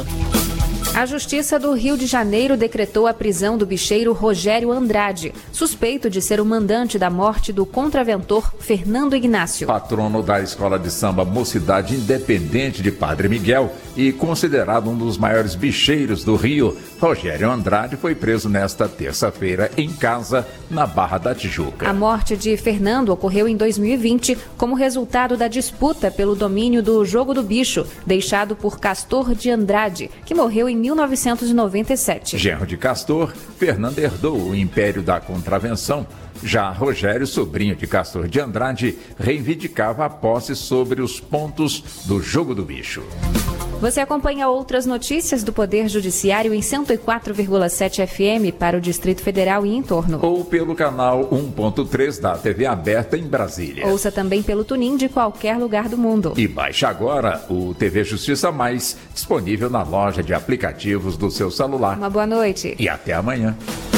Speaker 21: A Justiça do Rio de Janeiro decretou a prisão do bicheiro Rogério Andrade, suspeito de ser o mandante da morte do contraventor Fernando Ignácio.
Speaker 20: Patrono da Escola de Samba Mocidade Independente de Padre Miguel e considerado um dos maiores bicheiros do Rio, Rogério Andrade foi preso nesta terça-feira em casa, na Barra da Tijuca.
Speaker 21: A morte de Fernando ocorreu em dois mil e vinte como resultado da disputa pelo domínio do Jogo do Bicho, deixado por Castor de Andrade, que morreu em mil mil novecentos e noventa e sete.
Speaker 20: Genro de Castor, Fernando herdou o império da contravenção. Já Rogério, sobrinho de Castor de Andrade, reivindicava a posse sobre os pontos do jogo do bicho.
Speaker 21: Você acompanha outras notícias do Poder Judiciário em cento e quatro vírgula sete F M para o Distrito Federal e em torno.
Speaker 20: Ou pelo canal um ponto três da T V aberta em Brasília.
Speaker 21: Ouça também pelo Tunin de qualquer lugar do mundo.
Speaker 20: E baixe agora o T V Justiça Mais, disponível na loja de aplicativos do seu celular.
Speaker 21: Uma boa noite.
Speaker 20: E até amanhã.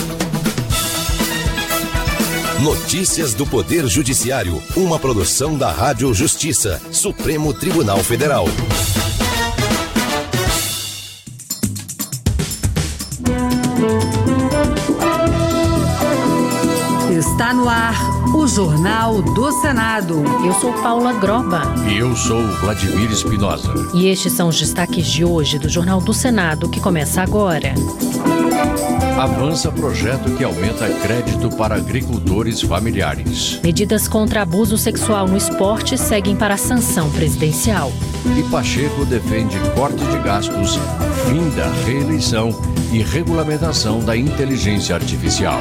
Speaker 19: Notícias do Poder Judiciário, uma produção da Rádio Justiça, Supremo Tribunal Federal.
Speaker 1: Está no ar o Jornal do Senado.
Speaker 4: Eu sou Paula Groba.
Speaker 5: E eu sou Vladimir Espinosa.
Speaker 4: E estes são os destaques de hoje do Jornal do Senado, que começa agora.
Speaker 5: Avança projeto que aumenta crédito para agricultores familiares.
Speaker 4: Medidas contra abuso sexual no esporte seguem para a sanção presidencial.
Speaker 5: E Pacheco defende corte de gastos, fim da reeleição e regulamentação da inteligência artificial.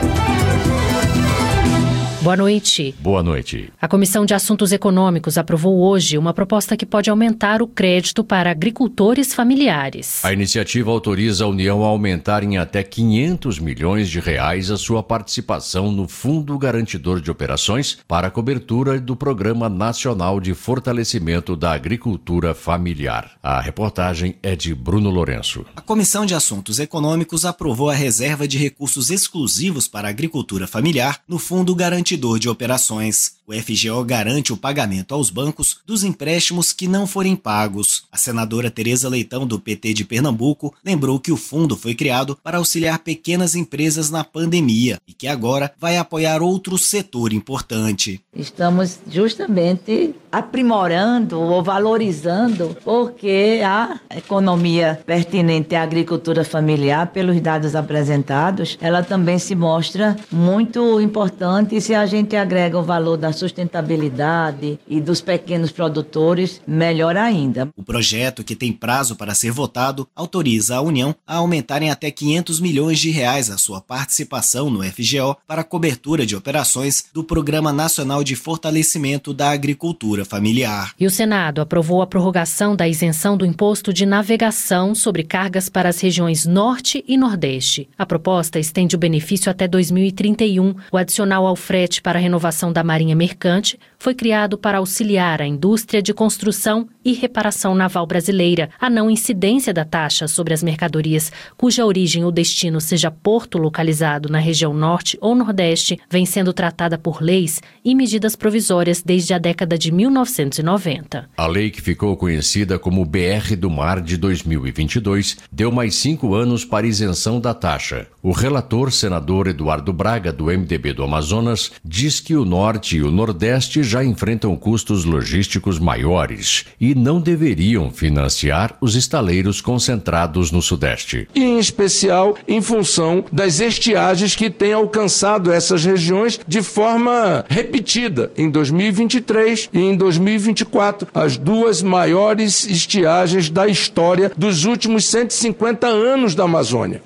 Speaker 4: Boa noite.
Speaker 5: Boa noite.
Speaker 4: A Comissão de Assuntos Econômicos aprovou hoje uma proposta que pode aumentar o crédito para agricultores familiares.
Speaker 5: A iniciativa autoriza a União a aumentar em até quinhentos milhões de reais a sua participação no Fundo Garantidor de Operações para a cobertura do Programa Nacional de Fortalecimento da Agricultura Familiar. A reportagem é de Bruno Lourenço.
Speaker 6: A Comissão de Assuntos Econômicos aprovou a reserva de recursos exclusivos para a agricultura familiar no Fundo Garantidor de Operações. O F G O garante o pagamento aos bancos dos empréstimos que não forem pagos. A senadora Tereza Leitão, do P T de Pernambuco, lembrou que o fundo foi criado para auxiliar pequenas empresas na pandemia e que agora vai apoiar outro setor importante.
Speaker 7: Estamos justamente aprimorando ou valorizando, porque a economia pertinente à agricultura familiar, pelos dados apresentados, ela também se mostra muito importante se a gente agrega o valor da sustentabilidade e dos pequenos produtores, melhor ainda.
Speaker 6: O projeto, que tem prazo para ser votado, autoriza a União a aumentar em até quinhentos milhões de reais a sua participação no F G O para a cobertura de operações do Programa Nacional de Fortalecimento da Agricultura Familiar.
Speaker 4: E o Senado aprovou a prorrogação da isenção do imposto de navegação sobre cargas para as regiões Norte e Nordeste. A proposta estende o benefício até dois mil e trinta e um. O adicional ao frete para a renovação da Marinha Mercante foi criado para auxiliar a indústria de construção e reparação naval brasileira. A não incidência da taxa sobre as mercadorias cuja origem ou destino seja porto localizado na região Norte ou Nordeste vem sendo tratada por leis e medidas provisórias desde a década de mil novecentos e noventa.
Speaker 5: A lei, que ficou conhecida como B R do Mar de dois mil e vinte e dois, deu mais cinco anos para isenção da taxa. O relator, senador Eduardo Braga, do M D B do Amazonas, diz que o Norte e o Nordeste já enfrentam custos logísticos maiores e não deveriam financiar os estaleiros concentrados no Sudeste.
Speaker 9: E, em especial, em função das estiagens que têm alcançado essas regiões de forma repetida em dois mil e vinte e três e em dois mil e vinte e quatro, as duas maiores estiagens da história dos últimos cento e cinquenta anos da Amazônia.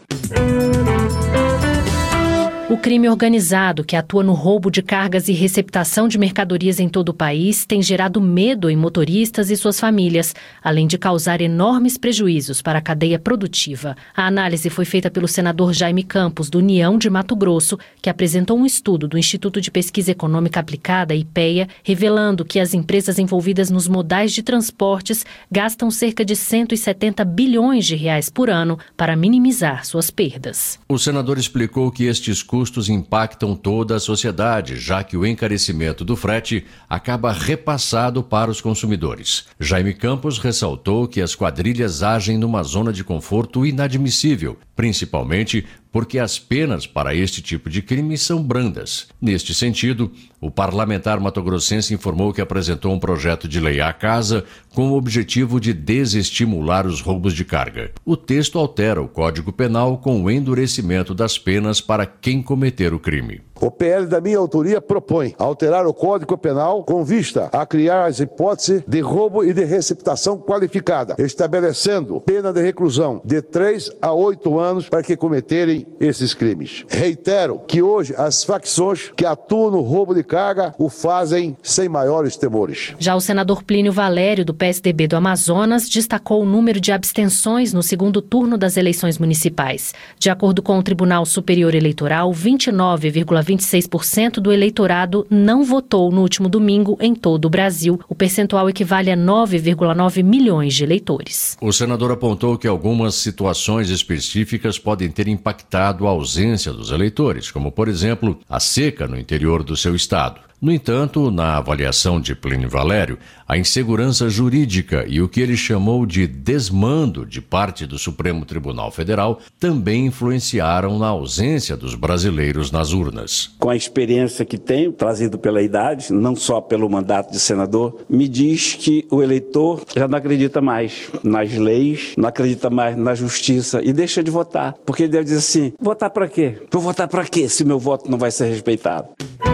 Speaker 4: O crime organizado, que atua no roubo de cargas e receptação de mercadorias em todo o país, tem gerado medo em motoristas e suas famílias, além de causar enormes prejuízos para a cadeia produtiva. A análise foi feita pelo senador Jaime Campos, do União de Mato Grosso, que apresentou um estudo do Instituto de Pesquisa Econômica Aplicada, I P E A, revelando que as empresas envolvidas nos modais de transportes gastam cerca de cento e setenta bilhões de reais por ano para minimizar suas perdas.
Speaker 5: O senador explicou que estes custos custos impactam toda a sociedade, já que o encarecimento do frete acaba repassado para os consumidores. Jaime Campos ressaltou que as quadrilhas agem numa zona de conforto inadmissível, principalmente porque as penas para este tipo de crime são brandas. Neste sentido, o parlamentar matogrossense informou que apresentou um projeto de lei à casa com o objetivo de desestimular os roubos de carga. O texto altera o Código Penal com o endurecimento das penas para quem cometer o crime.
Speaker 10: O P L da minha autoria propõe alterar o Código Penal com vista a criar as hipóteses de roubo e de receptação qualificada, estabelecendo pena de reclusão de três a oito anos para que cometerem esses crimes. Reitero que hoje as facções que atuam no roubo de carga o fazem sem maiores temores.
Speaker 4: Já o senador Plínio Valério, do P S D B do Amazonas, destacou o número de abstenções no segundo turno das eleições municipais. De acordo com o Tribunal Superior Eleitoral, vinte e nove vírgula vinte e seis por cento do eleitorado não votou no último domingo em todo o Brasil. O percentual equivale a nove vírgula nove milhões de eleitores.
Speaker 5: O senador apontou que algumas situações específicas podem ter impactado a ausência dos eleitores, como, por exemplo, a seca no interior do seu estado. No entanto, na avaliação de Plínio Valério, a insegurança jurídica e o que ele chamou de desmando de parte do Supremo Tribunal Federal também influenciaram na ausência dos brasileiros nas urnas.
Speaker 11: Com a experiência que tenho, trazido pela idade, não só pelo mandato de senador, me diz que o eleitor já não acredita mais nas leis, não acredita mais na justiça e deixa de votar. Porque ele deve dizer assim, votar para quê? Vou votar para quê se meu voto não vai ser respeitado?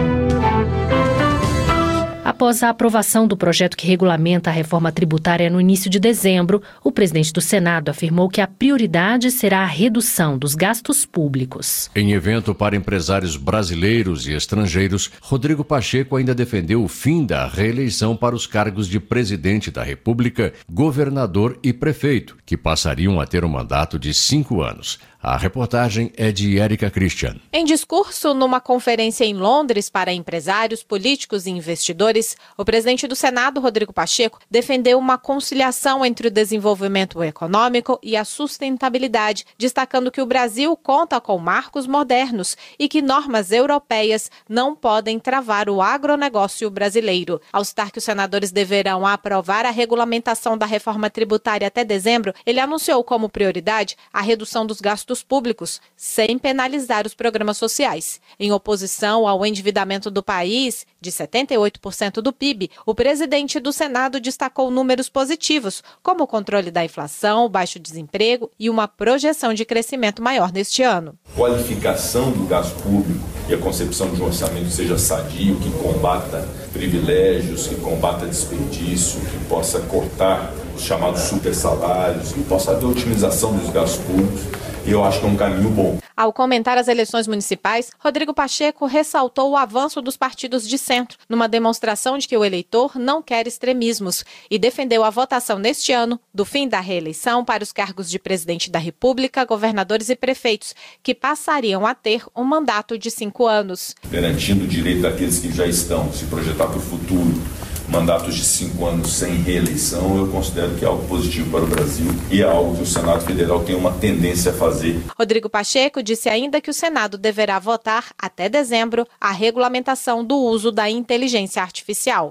Speaker 4: Após a aprovação do projeto que regulamenta a reforma tributária no início de dezembro, o presidente do Senado afirmou que a prioridade será a redução dos gastos públicos.
Speaker 5: Em evento para empresários brasileiros e estrangeiros, Rodrigo Pacheco ainda defendeu o fim da reeleição para os cargos de presidente da República, governador e prefeito, que passariam a ter um mandato de cinco anos. A reportagem é de Érica Christian.
Speaker 12: Em discurso numa conferência em Londres para empresários, políticos e investidores, o presidente do Senado, Rodrigo Pacheco, defendeu uma conciliação entre o desenvolvimento econômico e a sustentabilidade, destacando que o Brasil conta com marcos modernos e que normas europeias não podem travar o agronegócio brasileiro. Ao citar que os senadores deverão aprovar a regulamentação da reforma tributária até dezembro, ele anunciou como prioridade a redução dos gastos públicos, sem penalizar os programas sociais. Em oposição ao endividamento do país, de setenta e oito por cento do P I B, o presidente do Senado destacou números positivos, como o controle da inflação, o baixo desemprego e uma projeção de crescimento maior neste ano.
Speaker 13: Qualificação do gasto público e a concepção de um orçamento que seja sadio, que combata privilégios, que combata desperdício, que possa cortar os chamados supersalários, que possa haver otimização dos gastos públicos. E eu acho que é um caminho bom.
Speaker 12: Ao comentar as eleições municipais, Rodrigo Pacheco ressaltou o avanço dos partidos de centro, numa demonstração de que o eleitor não quer extremismos, e defendeu a votação neste ano do fim da reeleição para os cargos de presidente da República, governadores e prefeitos, que passariam a ter um mandato de cinco anos.
Speaker 13: Garantindo o direito daqueles que já estão, se projetar para o futuro, mandatos de cinco anos sem reeleição, eu considero que é algo positivo para o Brasil e é algo que o Senado Federal tem uma tendência a fazer.
Speaker 12: Rodrigo Pacheco disse ainda que o Senado deverá votar até dezembro a regulamentação do uso da inteligência artificial.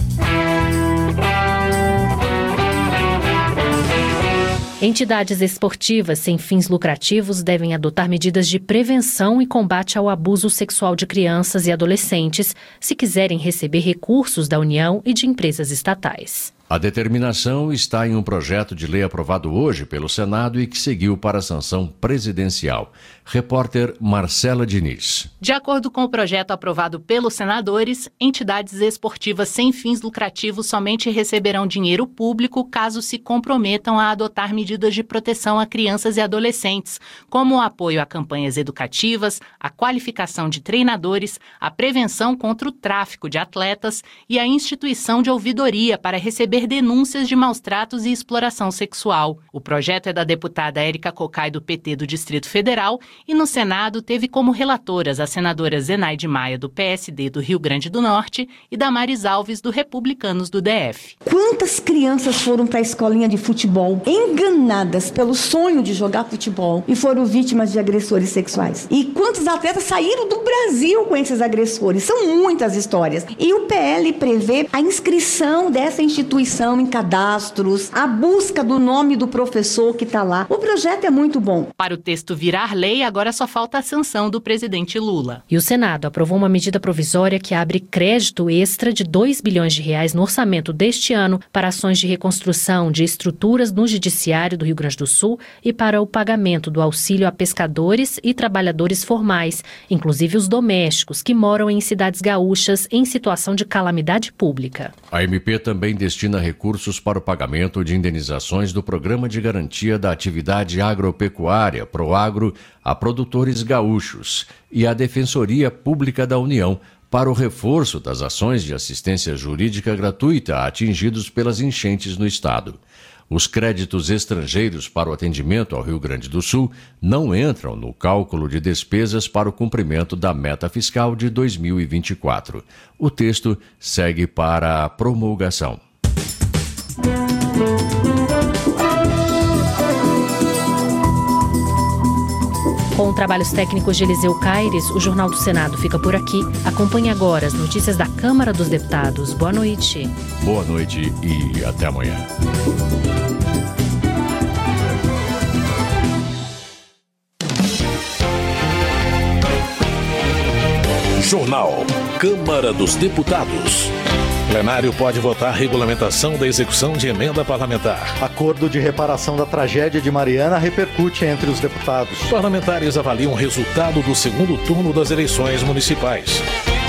Speaker 4: Entidades esportivas sem fins lucrativos devem adotar medidas de prevenção e combate ao abuso sexual de crianças e adolescentes se quiserem receber recursos da União e de empresas estatais.
Speaker 5: A determinação está em um projeto de lei aprovado hoje pelo Senado e que seguiu para a sanção presidencial. Repórter Marcela Diniz.
Speaker 14: De acordo com o projeto aprovado pelos senadores, entidades esportivas sem fins lucrativos somente receberão dinheiro público caso se comprometam a adotar medidas de proteção a crianças e adolescentes, como o apoio a campanhas educativas, a qualificação de treinadores, a prevenção contra o tráfico de atletas e a instituição de ouvidoria para receber denúncias de maus-tratos e exploração sexual. O projeto é da deputada Érica Cocai, do P T do Distrito Federal, e no Senado teve como relatoras a senadora Zenaide Maia, do P S D do Rio Grande do Norte, e Damares Alves, do Republicanos do D F.
Speaker 26: Quantas crianças foram para a escolinha de futebol enganadas pelo sonho de jogar futebol e foram vítimas de agressores sexuais? E quantos atletas saíram do Brasil com esses agressores? São muitas histórias. E o P L prevê a inscrição dessa instituição inscrição em cadastros, a busca do nome do professor que está lá. O projeto é muito bom.
Speaker 14: Para o texto virar lei, agora só falta a sanção do presidente Lula.
Speaker 4: E o Senado aprovou uma medida provisória que abre crédito extra de dois bilhões de reais no orçamento deste ano para ações de reconstrução de estruturas no Judiciário do Rio Grande do Sul e para o pagamento do auxílio a pescadores e trabalhadores formais, inclusive os domésticos que moram em cidades gaúchas em situação de calamidade pública.
Speaker 5: A M P também destina recursos para o pagamento de indenizações do Programa de Garantia da Atividade Agropecuária, Proagro, a produtores gaúchos e à Defensoria Pública da União para o reforço das ações de assistência jurídica gratuita a atingidos pelas enchentes no estado. Os créditos estrangeiros para o atendimento ao Rio Grande do Sul não entram no cálculo de despesas para o cumprimento da meta fiscal de dois mil e vinte e quatro. O texto segue para a promulgação.
Speaker 4: Com trabalhos técnicos de Eliseu Caires, o Jornal do Senado fica por aqui. Acompanhe agora as notícias da Câmara dos Deputados. Boa noite.
Speaker 5: Boa noite e até amanhã.
Speaker 3: Jornal Câmara dos Deputados. Plenário pode votar regulamentação da execução de emenda parlamentar.
Speaker 8: Acordo de reparação da tragédia de Mariana repercute entre os deputados.
Speaker 3: Parlamentares avaliam o resultado do segundo turno das eleições municipais.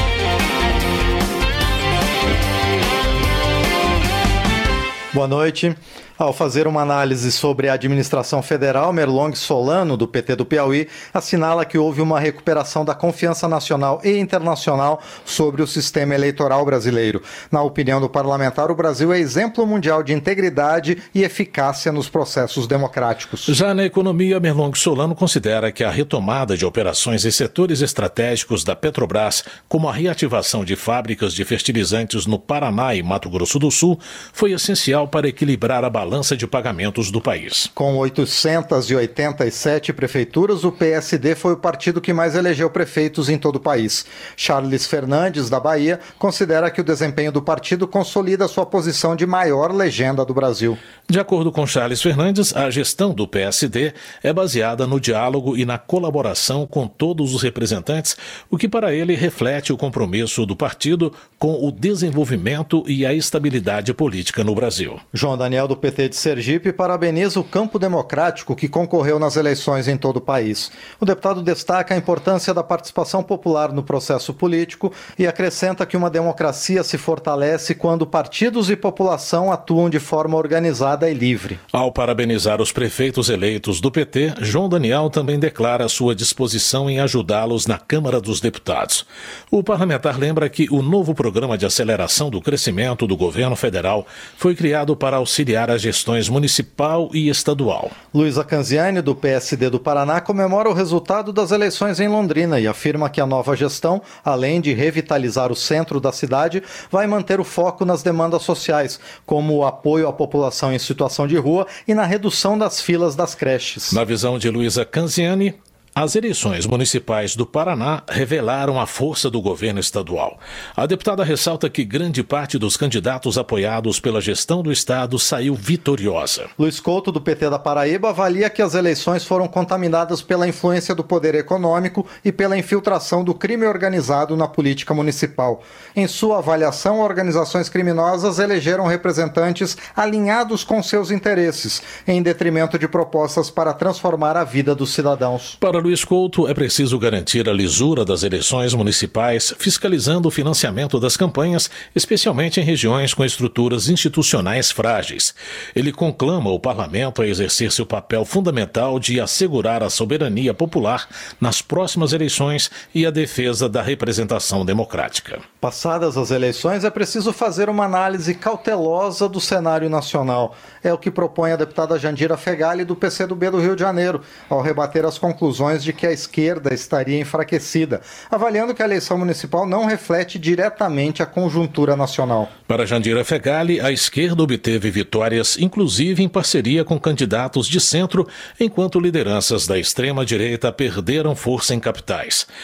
Speaker 8: Boa noite. Ao fazer uma análise sobre a administração federal, Merlong Solano, do P T do Piauí, assinala que houve uma recuperação da confiança nacional e internacional sobre o sistema eleitoral brasileiro. Na opinião do parlamentar, o Brasil é exemplo mundial de integridade e eficácia nos processos democráticos.
Speaker 3: Já na economia, Merlong Solano considera que a retomada de operações em setores estratégicos da Petrobras, como a reativação de fábricas de fertilizantes no Paraná e Mato Grosso do Sul, foi essencial para equilibrar a balança de pagamentos do país.
Speaker 8: Com oitocentas e oitenta e sete prefeituras, o P S D foi o partido que mais elegeu prefeitos em todo o país. Charles Fernandes, da Bahia, considera que o desempenho do partido consolida sua posição de maior legenda do Brasil.
Speaker 3: De acordo com Charles Fernandes, a gestão do P S D é baseada no diálogo e na colaboração com todos os representantes, o que para ele reflete o compromisso do partido com o desenvolvimento e a estabilidade política no Brasil.
Speaker 8: João Daniel, do P T de Sergipe, parabeniza o campo democrático que concorreu nas eleições em todo o país. O deputado destaca a importância da participação popular no processo político e acrescenta que uma democracia se fortalece quando partidos e população atuam de forma organizada e livre.
Speaker 3: Ao parabenizar os prefeitos eleitos do P T, João Daniel também declara sua disposição em ajudá-los na Câmara dos Deputados. O parlamentar lembra que o novo programa de aceleração do crescimento do governo federal foi criado para auxiliar a gestões municipal e estadual.
Speaker 8: Luísa Canziani, do P S D do Paraná, comemora o resultado das eleições em Londrina e afirma que a nova gestão, além de revitalizar o centro da cidade, vai manter o foco nas demandas sociais, como o apoio à população em situação de rua e na redução das filas das creches.
Speaker 3: Na visão de Luísa Canziani, as eleições municipais do Paraná revelaram a força do governo estadual. A deputada ressalta que grande parte dos candidatos apoiados pela gestão do estado saiu vitoriosa.
Speaker 8: Luiz Couto, do P T da Paraíba, avalia que as eleições foram contaminadas pela influência do poder econômico e pela infiltração do crime organizado na política municipal. Em sua avaliação, organizações criminosas elegeram representantes alinhados com seus interesses, em detrimento de propostas para transformar a vida dos cidadãos.
Speaker 3: Para Luiz Couto, é preciso garantir a lisura das eleições municipais, fiscalizando o financiamento das campanhas, especialmente em regiões com estruturas institucionais frágeis. Ele conclama o parlamento a exercer seu papel fundamental de assegurar a soberania popular nas próximas eleições e a defesa da representação democrática.
Speaker 8: Passadas as eleições, é preciso fazer uma análise cautelosa do cenário nacional. É o que propõe a deputada Jandira Fegali, do P C do B do Rio de Janeiro, ao rebater as conclusões de que a esquerda estaria enfraquecida, avaliando que a eleição municipal não reflete diretamente a conjuntura nacional.
Speaker 3: Para Jandira Fegali, a esquerda obteve vitórias, inclusive em parceria com candidatos de centro, enquanto lideranças da extrema-direita perderam força em capitais.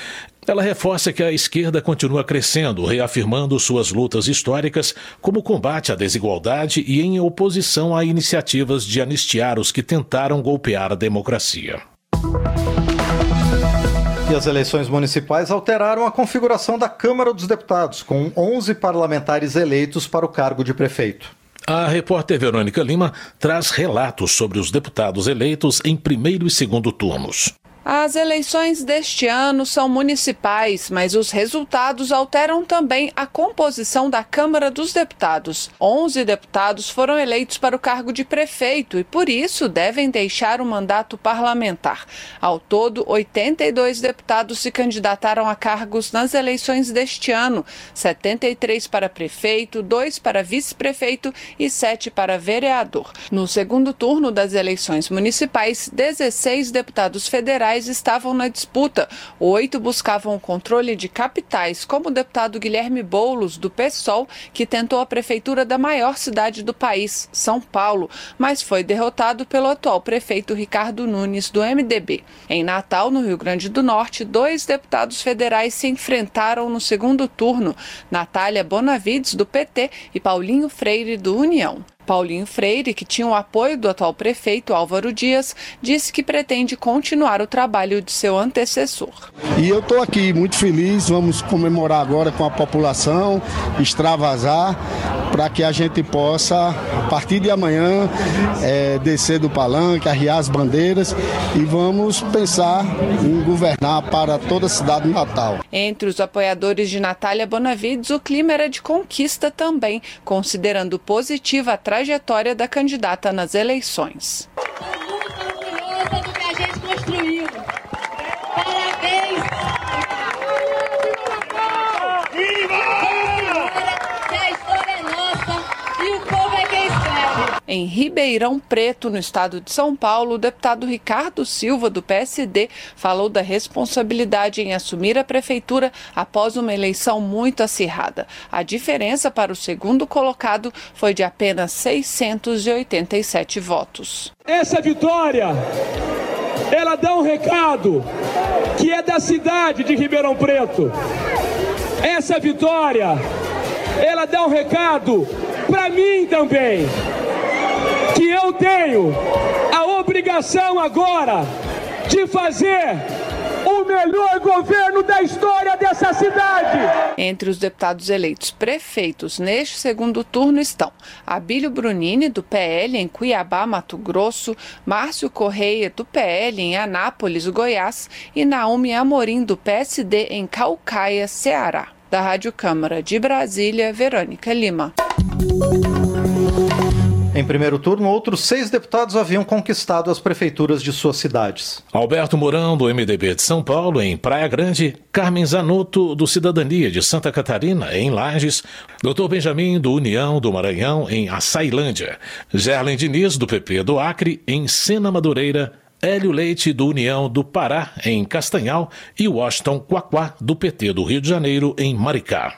Speaker 3: Ela reforça que a esquerda continua crescendo, reafirmando suas lutas históricas como combate à desigualdade e em oposição a iniciativas de anistiar os que tentaram golpear a democracia.
Speaker 8: E as eleições municipais alteraram a configuração da Câmara dos Deputados, com onze parlamentares eleitos para o cargo de prefeito.
Speaker 3: A repórter Verônica Lima traz relatos sobre os deputados eleitos em primeiro e segundo turnos.
Speaker 2: As eleições deste ano são municipais, mas os resultados alteram também a composição da Câmara dos Deputados. onze deputados foram eleitos para o cargo de prefeito e, por isso, devem deixar o mandato parlamentar. Ao todo, oitenta e dois deputados se candidataram a cargos nas eleições deste ano, setenta e três para prefeito, dois para vice-prefeito e sete para vereador. No segundo turno das eleições municipais, dezesseis deputados federais estavam na disputa. Oito buscavam o controle de capitais, como o deputado Guilherme Boulos, do PSOL, que tentou a prefeitura da maior cidade do país, São Paulo, mas foi derrotado pelo atual prefeito Ricardo Nunes, do M D B. Em Natal, no Rio Grande do Norte, dois deputados federais se enfrentaram no segundo turno, Natália Bonavides, do P T, e Paulinho Freire, do União. Paulinho Freire, que tinha o apoio do atual prefeito Álvaro Dias, disse que pretende continuar o trabalho de seu antecessor.
Speaker 15: E eu estou aqui muito feliz, vamos comemorar agora com a população, extravasar, para que a gente possa, a partir de amanhã, é, descer do palanque, arriar as bandeiras e vamos pensar em governar para toda a cidade de Natal.
Speaker 2: Entre os apoiadores de Natália Bonavides, o clima era de conquista também, considerando positiva a trajetória da candidata nas eleições.
Speaker 16: Estou muito orgulhosa do que a gente construiu. Parabéns! A história é nossa e o povo é quem espera.
Speaker 2: Em Ribeirão Preto, no estado de São Paulo, o deputado Ricardo Silva, do P S D, falou da responsabilidade em assumir a prefeitura após uma eleição muito acirrada. A diferença para o segundo colocado foi de apenas seiscentos e oitenta e sete votos.
Speaker 17: Essa vitória, ela dá um recado que é da cidade de Ribeirão Preto. Essa vitória, ela dá um recado para mim também, que eu tenho a obrigação agora de fazer o melhor governo da história dessa cidade.
Speaker 2: Entre os deputados eleitos prefeitos neste segundo turno estão Abílio Brunini, do P L, em Cuiabá, Mato Grosso, Márcio Correia, do P L, em Anápolis, Goiás, e Naomi Amorim, do P S D, em Caucaia, Ceará. Da Rádio Câmara de Brasília, Verônica Lima.
Speaker 8: Em primeiro turno, outros seis deputados haviam conquistado as prefeituras de suas cidades.
Speaker 3: Alberto Mourão, do M D B de São Paulo, em Praia Grande. Carmen Zanotto, do Cidadania de Santa Catarina, em Lages. doutor Benjamin, do União do Maranhão, em Açailândia. Gerlen Diniz, do P P do Acre, em Sena Madureira. Hélio Leite, do União do Pará, em Castanhal. E Washington Quaquá, do P T do Rio de Janeiro, em Maricá.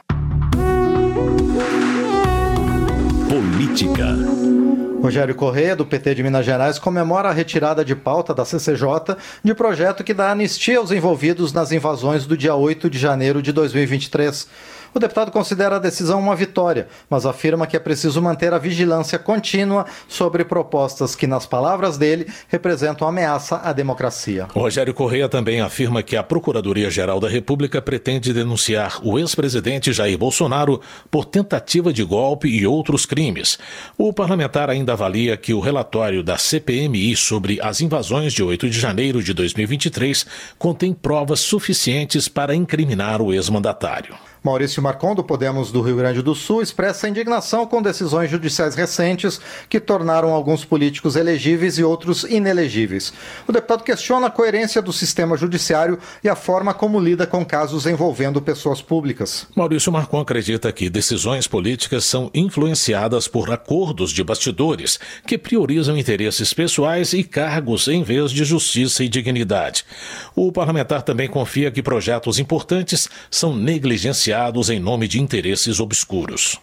Speaker 19: Política.
Speaker 8: Rogério Correia, do P T de Minas Gerais, comemora a retirada de pauta da C C J de projeto que dá anistia aos envolvidos nas invasões do dia oito de janeiro de dois mil e vinte e três. O deputado considera a decisão uma vitória, mas afirma que é preciso manter a vigilância contínua sobre propostas que, nas palavras dele, representam ameaça à democracia.
Speaker 3: Rogério Correia também afirma que a Procuradoria-Geral da República pretende denunciar o ex-presidente Jair Bolsonaro por tentativa de golpe e outros crimes. O parlamentar ainda avalia que o relatório da C P M I sobre as invasões de oito de janeiro de dois mil e vinte e três contém provas suficientes para incriminar o ex-mandatário.
Speaker 8: Maurício Marcon, do Podemos do Rio Grande do Sul, expressa indignação com decisões judiciais recentes que tornaram alguns políticos elegíveis e outros inelegíveis. O deputado questiona a coerência do sistema judiciário e a forma como lida com casos envolvendo pessoas públicas.
Speaker 3: Maurício Marcon acredita que decisões políticas são influenciadas por acordos de bastidores que priorizam interesses pessoais e cargos em vez de justiça e dignidade. O parlamentar também confia que projetos importantes são negligenciados em nome de interesses obscuros.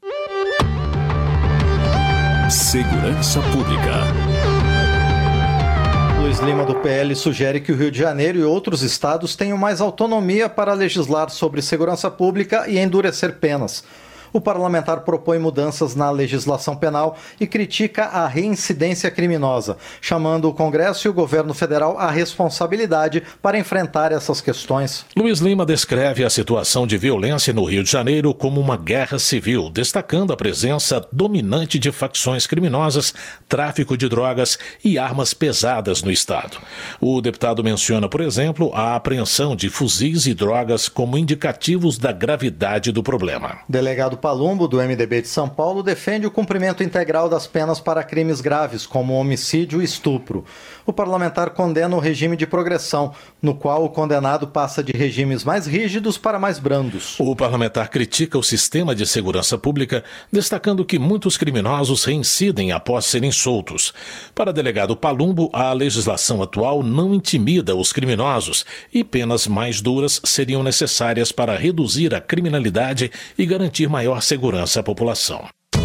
Speaker 19: Segurança Pública.
Speaker 8: Luiz Lima, do P L, sugere que o Rio de Janeiro e outros estados tenham mais autonomia para legislar sobre segurança pública e endurecer penas. O parlamentar propõe mudanças na legislação penal e critica a reincidência criminosa, chamando o Congresso e o governo federal à responsabilidade para enfrentar essas questões.
Speaker 3: Luiz Lima descreve a situação de violência no Rio de Janeiro como uma guerra civil, destacando a presença dominante de facções criminosas, tráfico de drogas e armas pesadas no estado. O deputado menciona, por exemplo, a apreensão de fuzis e drogas como indicativos da gravidade do problema.
Speaker 8: Delegado Palumbo, do M D B de São Paulo, defende o cumprimento integral das penas para crimes graves, como homicídio e estupro. O parlamentar condena o regime de progressão, no qual o condenado passa de regimes mais rígidos para mais brandos.
Speaker 3: O parlamentar critica o sistema de segurança pública, destacando que muitos criminosos reincidem após serem soltos. Para o delegado Palumbo, a legislação atual não intimida os criminosos e penas mais duras seriam necessárias para reduzir a criminalidade e garantir maior segurança à população.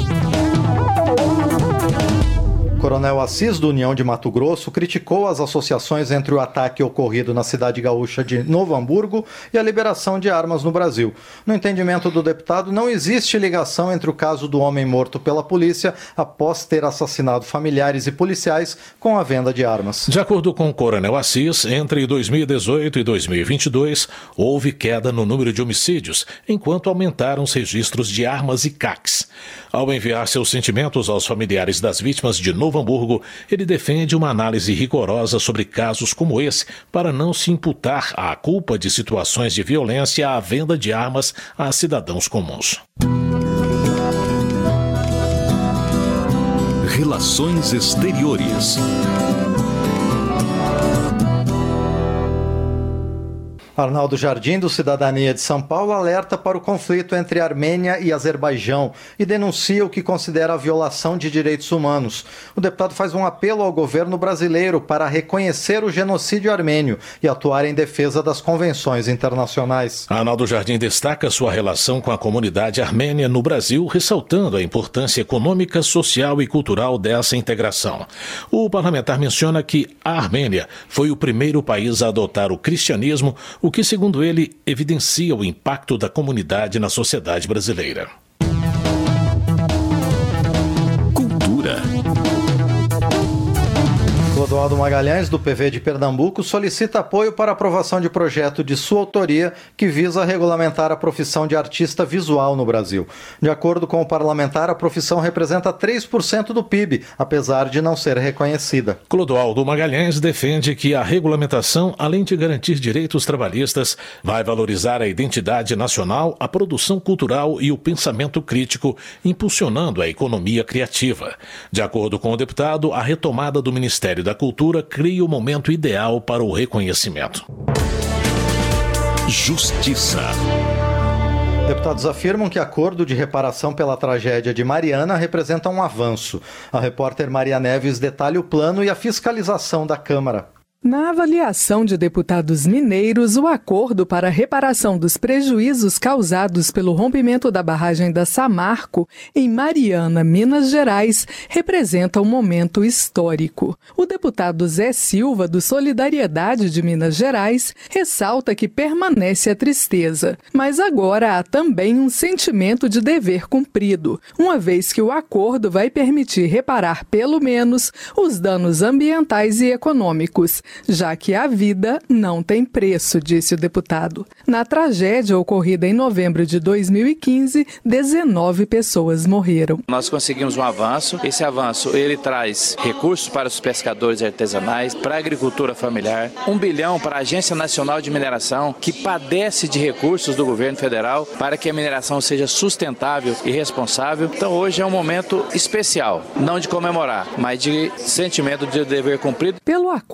Speaker 8: Coronel Assis, do União de Mato Grosso, criticou as associações entre o ataque ocorrido na cidade gaúcha de Novo Hamburgo e a liberação de armas no Brasil. No entendimento do deputado, não existe ligação entre o caso do homem morto pela polícia após ter assassinado familiares e policiais com a venda de armas.
Speaker 3: De acordo com o Coronel Assis, entre dois mil e dezoito e dois mil e vinte e dois, houve queda no número de homicídios, enquanto aumentaram os registros de armas e C A Cs. Ao enviar seus sentimentos aos familiares das vítimas de Novo Hamburgo, ele defende uma análise rigorosa sobre casos como esse, para não se imputar a culpa de situações de violência à venda de armas a cidadãos comuns.
Speaker 19: Relações Exteriores.
Speaker 8: Arnaldo Jardim, do Cidadania de São Paulo, alerta para o conflito entre Armênia e Azerbaijão e denuncia o que considera a violação de direitos humanos. O deputado faz um apelo ao governo brasileiro para reconhecer o genocídio armênio e atuar em defesa das convenções internacionais.
Speaker 3: Arnaldo Jardim destaca sua relação com a comunidade armênia no Brasil, ressaltando a importância econômica, social e cultural dessa integração. O parlamentar menciona que a Armênia foi o primeiro país a adotar o cristianismo, o que, segundo ele, evidencia o impacto da comunidade na sociedade brasileira.
Speaker 19: Cultura.
Speaker 8: Clodoaldo Magalhães, do P V de Pernambuco, solicita apoio para a aprovação de projeto de sua autoria que visa regulamentar a profissão de artista visual no Brasil. De acordo com o parlamentar, a profissão representa três por cento do P I B, apesar de não ser reconhecida.
Speaker 3: Clodoaldo Magalhães defende que a regulamentação, além de garantir direitos trabalhistas, vai valorizar a identidade nacional, a produção cultural e o pensamento crítico, impulsionando a economia criativa. De acordo com o deputado, a retomada do Ministério da Cultura cria o momento ideal para o reconhecimento.
Speaker 19: Justiça.
Speaker 8: Deputados afirmam que acordo de reparação pela tragédia de Mariana representa um avanço. A repórter Maria Neves detalha o plano e a fiscalização da Câmara.
Speaker 18: Na avaliação de deputados mineiros, o acordo para a reparação dos prejuízos causados pelo rompimento da barragem da Samarco, em Mariana, Minas Gerais, representa um momento histórico. O deputado Zé Silva, do Solidariedade de Minas Gerais, ressalta que permanece a tristeza, mas agora há também um sentimento de dever cumprido, uma vez que o acordo vai permitir reparar pelo menos os danos ambientais e econômicos, já que a vida não tem preço, disse o deputado. Na tragédia ocorrida em novembro de dois mil e quinze, dezenove pessoas morreram.
Speaker 21: Nós conseguimos um avanço. Esse avanço ele traz recursos para os pescadores artesanais, para a agricultura familiar, um bilhão para a Agência Nacional de Mineração, que padece de recursos do governo federal para que a mineração seja sustentável e responsável. Então hoje é um momento especial, não de comemorar, mas de sentimento de dever cumprido.
Speaker 18: Pelo acordo, a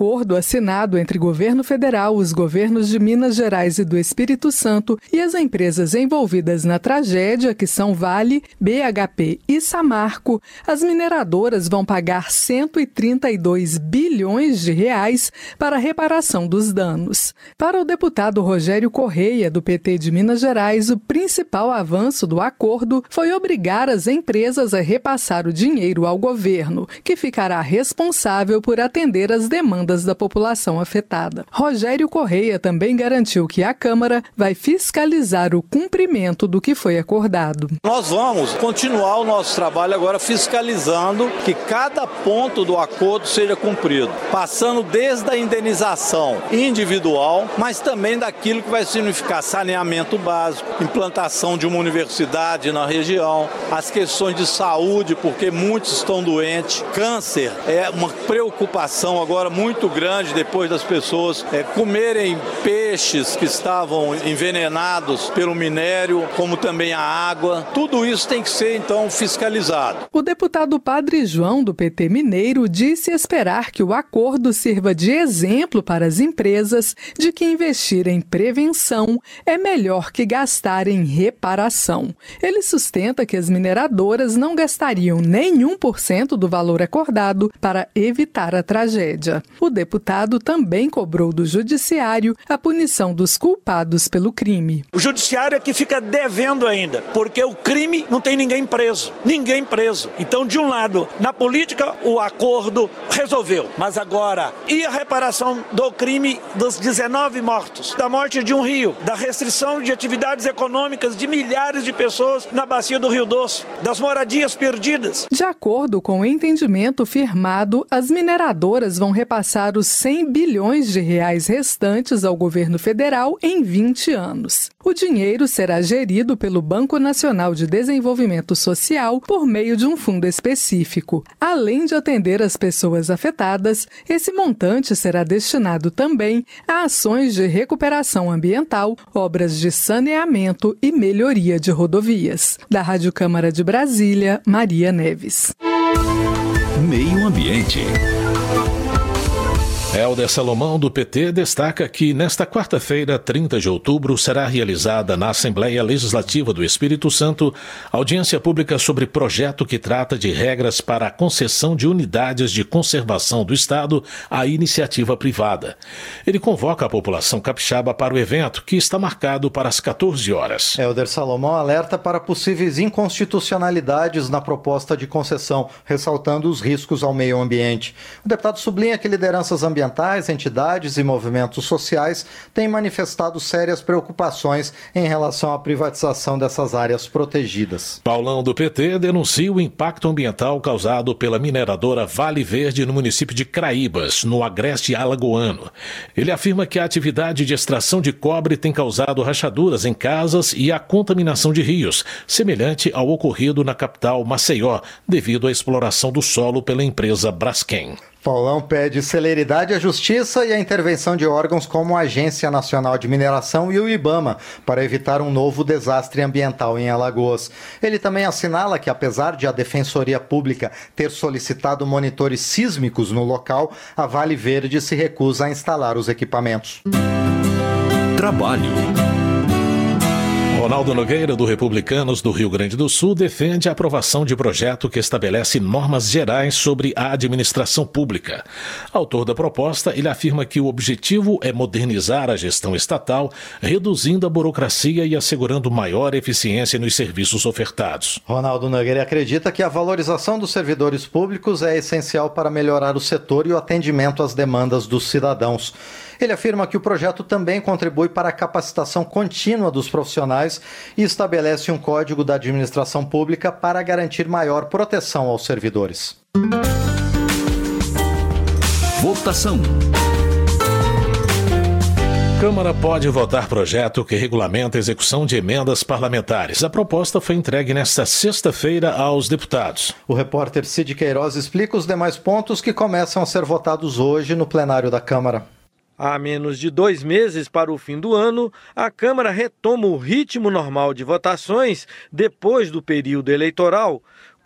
Speaker 18: assinado entre governo federal, os governos de Minas Gerais e do Espírito Santo e as empresas envolvidas na tragédia, que são Vale, B H P e Samarco, as mineradoras vão pagar cento e trinta e dois bilhões de reais para a reparação dos danos. Para o deputado Rogério Correia, do P T de Minas Gerais, o principal avanço do acordo foi obrigar as empresas a repassar o dinheiro ao governo, que ficará responsável por atender as demandas da população afetada. Rogério Correia também garantiu que a Câmara vai fiscalizar o cumprimento do que foi acordado.
Speaker 1: Nós vamos continuar o nosso trabalho agora fiscalizando que cada ponto do acordo seja cumprido, passando desde a indenização individual, mas também daquilo que vai significar saneamento básico, implantação de uma universidade na região, as questões de saúde, porque muitos estão doentes, câncer é uma preocupação agora muito grande depois das pessoas é, comerem peixes que estavam envenenados pelo minério, como também a água. Tudo isso tem que ser, então, fiscalizado.
Speaker 18: O deputado Padre João, do P T Mineiro, disse esperar que o acordo sirva de exemplo para as empresas de que investir em prevenção é melhor que gastar em reparação. Ele sustenta que as mineradoras não gastariam nem um por cento do valor acordado para evitar a tragédia. O deputado também cobrou do Judiciário a punição dos culpados pelo crime.
Speaker 20: O Judiciário é que fica devendo ainda, porque o crime não tem ninguém preso, ninguém preso. Então, de um lado, na política, o acordo resolveu, mas agora, e a reparação do crime dos dezenove mortos, da morte de um rio, da restrição de atividades econômicas de milhares de pessoas na bacia do Rio Doce, das moradias perdidas.
Speaker 18: De acordo com o entendimento firmado, as mineradoras vão repassar os cem bilhões de reais restantes ao governo federal em vinte anos. O dinheiro será gerido pelo Banco Nacional de Desenvolvimento Social por meio de um fundo específico. Além de atender as pessoas afetadas, esse montante será destinado também a ações de recuperação ambiental, obras de saneamento e melhoria de rodovias. Da Rádio Câmara de Brasília, Maria Neves.
Speaker 19: Meio Ambiente.
Speaker 3: Helder Salomão, do P T, destaca que nesta quarta-feira, trinta de outubro, será realizada na Assembleia Legislativa do Espírito Santo audiência pública sobre projeto que trata de regras para a concessão de unidades de conservação do Estado à iniciativa privada. Ele convoca a população capixaba para o evento, que está marcado para as quatorze horas.
Speaker 8: Helder Salomão alerta para possíveis inconstitucionalidades na proposta de concessão, ressaltando os riscos ao meio ambiente. O deputado sublinha que lideranças ambientais ambientais, entidades e movimentos sociais têm manifestado sérias preocupações em relação à privatização dessas áreas protegidas.
Speaker 3: Paulão, do P T, denuncia o impacto ambiental causado pela mineradora Vale Verde no município de Craíbas, no agreste alagoano. Ele afirma que a atividade de extração de cobre tem causado rachaduras em casas e a contaminação de rios, semelhante ao ocorrido na capital Maceió, devido à exploração do solo pela empresa Braskem.
Speaker 8: Paulão pede celeridade à justiça e a intervenção de órgãos como a Agência Nacional de Mineração e o IBAMA para evitar um novo desastre ambiental em Alagoas. Ele também assinala que, apesar de a Defensoria Pública ter solicitado monitores sísmicos no local, a Vale Verde se recusa a instalar os equipamentos.
Speaker 19: Trabalho.
Speaker 3: Ronaldo Nogueira, do Republicanos do Rio Grande do Sul, defende a aprovação de projeto que estabelece normas gerais sobre a administração pública. Autor da proposta, ele afirma que o objetivo é modernizar a gestão estatal, reduzindo a burocracia e assegurando maior eficiência nos serviços ofertados.
Speaker 8: Ronaldo Nogueira acredita que a valorização dos servidores públicos é essencial para melhorar o setor e o atendimento às demandas dos cidadãos. Ele afirma que o projeto também contribui para a capacitação contínua dos profissionais e estabelece um código da administração pública para garantir maior proteção aos servidores.
Speaker 19: Votação.
Speaker 3: Câmara pode votar projeto que regulamenta a execução de emendas parlamentares. A proposta foi entregue nesta sexta-feira aos deputados.
Speaker 8: O repórter Cid Queiroz explica os demais pontos que começam a ser votados hoje no plenário da Câmara.
Speaker 22: Há menos de dois meses para o fim do ano, a Câmara retoma o ritmo normal de votações depois do período eleitoral,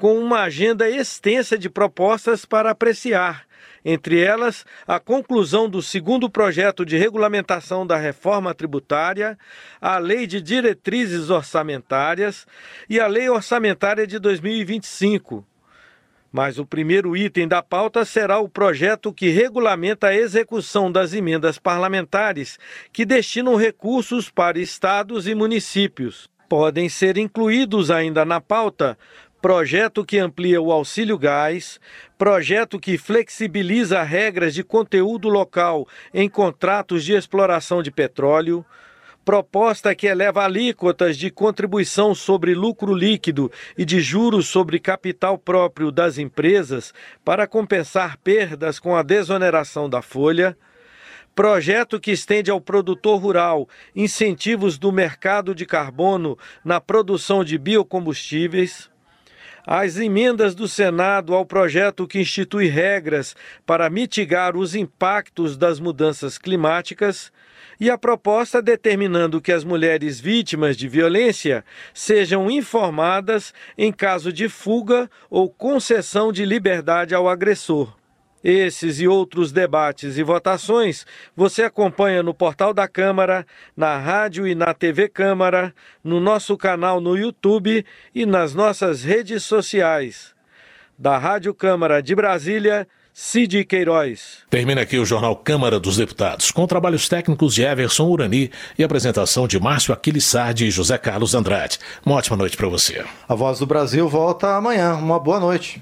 Speaker 22: com uma agenda extensa de propostas para apreciar. Entre elas, a conclusão do segundo projeto de regulamentação da reforma tributária, a Lei de Diretrizes Orçamentárias e a Lei Orçamentária de dois mil e vinte e cinco. Mas o primeiro item da pauta será o projeto que regulamenta a execução das emendas parlamentares que destinam recursos para estados e municípios. Podem ser incluídos ainda na pauta projeto que amplia o auxílio gás, projeto que flexibiliza regras de conteúdo local em contratos de exploração de petróleo, proposta que eleva alíquotas de contribuição sobre lucro líquido e de juros sobre capital próprio das empresas para compensar perdas com a desoneração da folha, projeto que estende ao produtor rural incentivos do mercado de carbono na produção de biocombustíveis, as emendas do Senado ao projeto que institui regras para mitigar os impactos das mudanças climáticas e a proposta determinando que as mulheres vítimas de violência sejam informadas em caso de fuga ou concessão de liberdade ao agressor. Esses e outros debates e votações você acompanha no portal da Câmara, na rádio e na T V Câmara, no nosso canal no YouTube e nas nossas redes sociais. Da Rádio Câmara de Brasília, Cid Queiroz.
Speaker 3: Termina aqui o Jornal Câmara dos Deputados, com trabalhos técnicos de Everson Urani e apresentação de Márcio Aquiles Sardi e José Carlos Andrade. Uma ótima noite para você.
Speaker 8: A Voz do Brasil volta amanhã. Uma boa noite.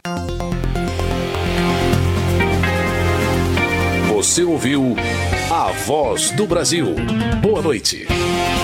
Speaker 19: Você ouviu A Voz do Brasil. Boa noite.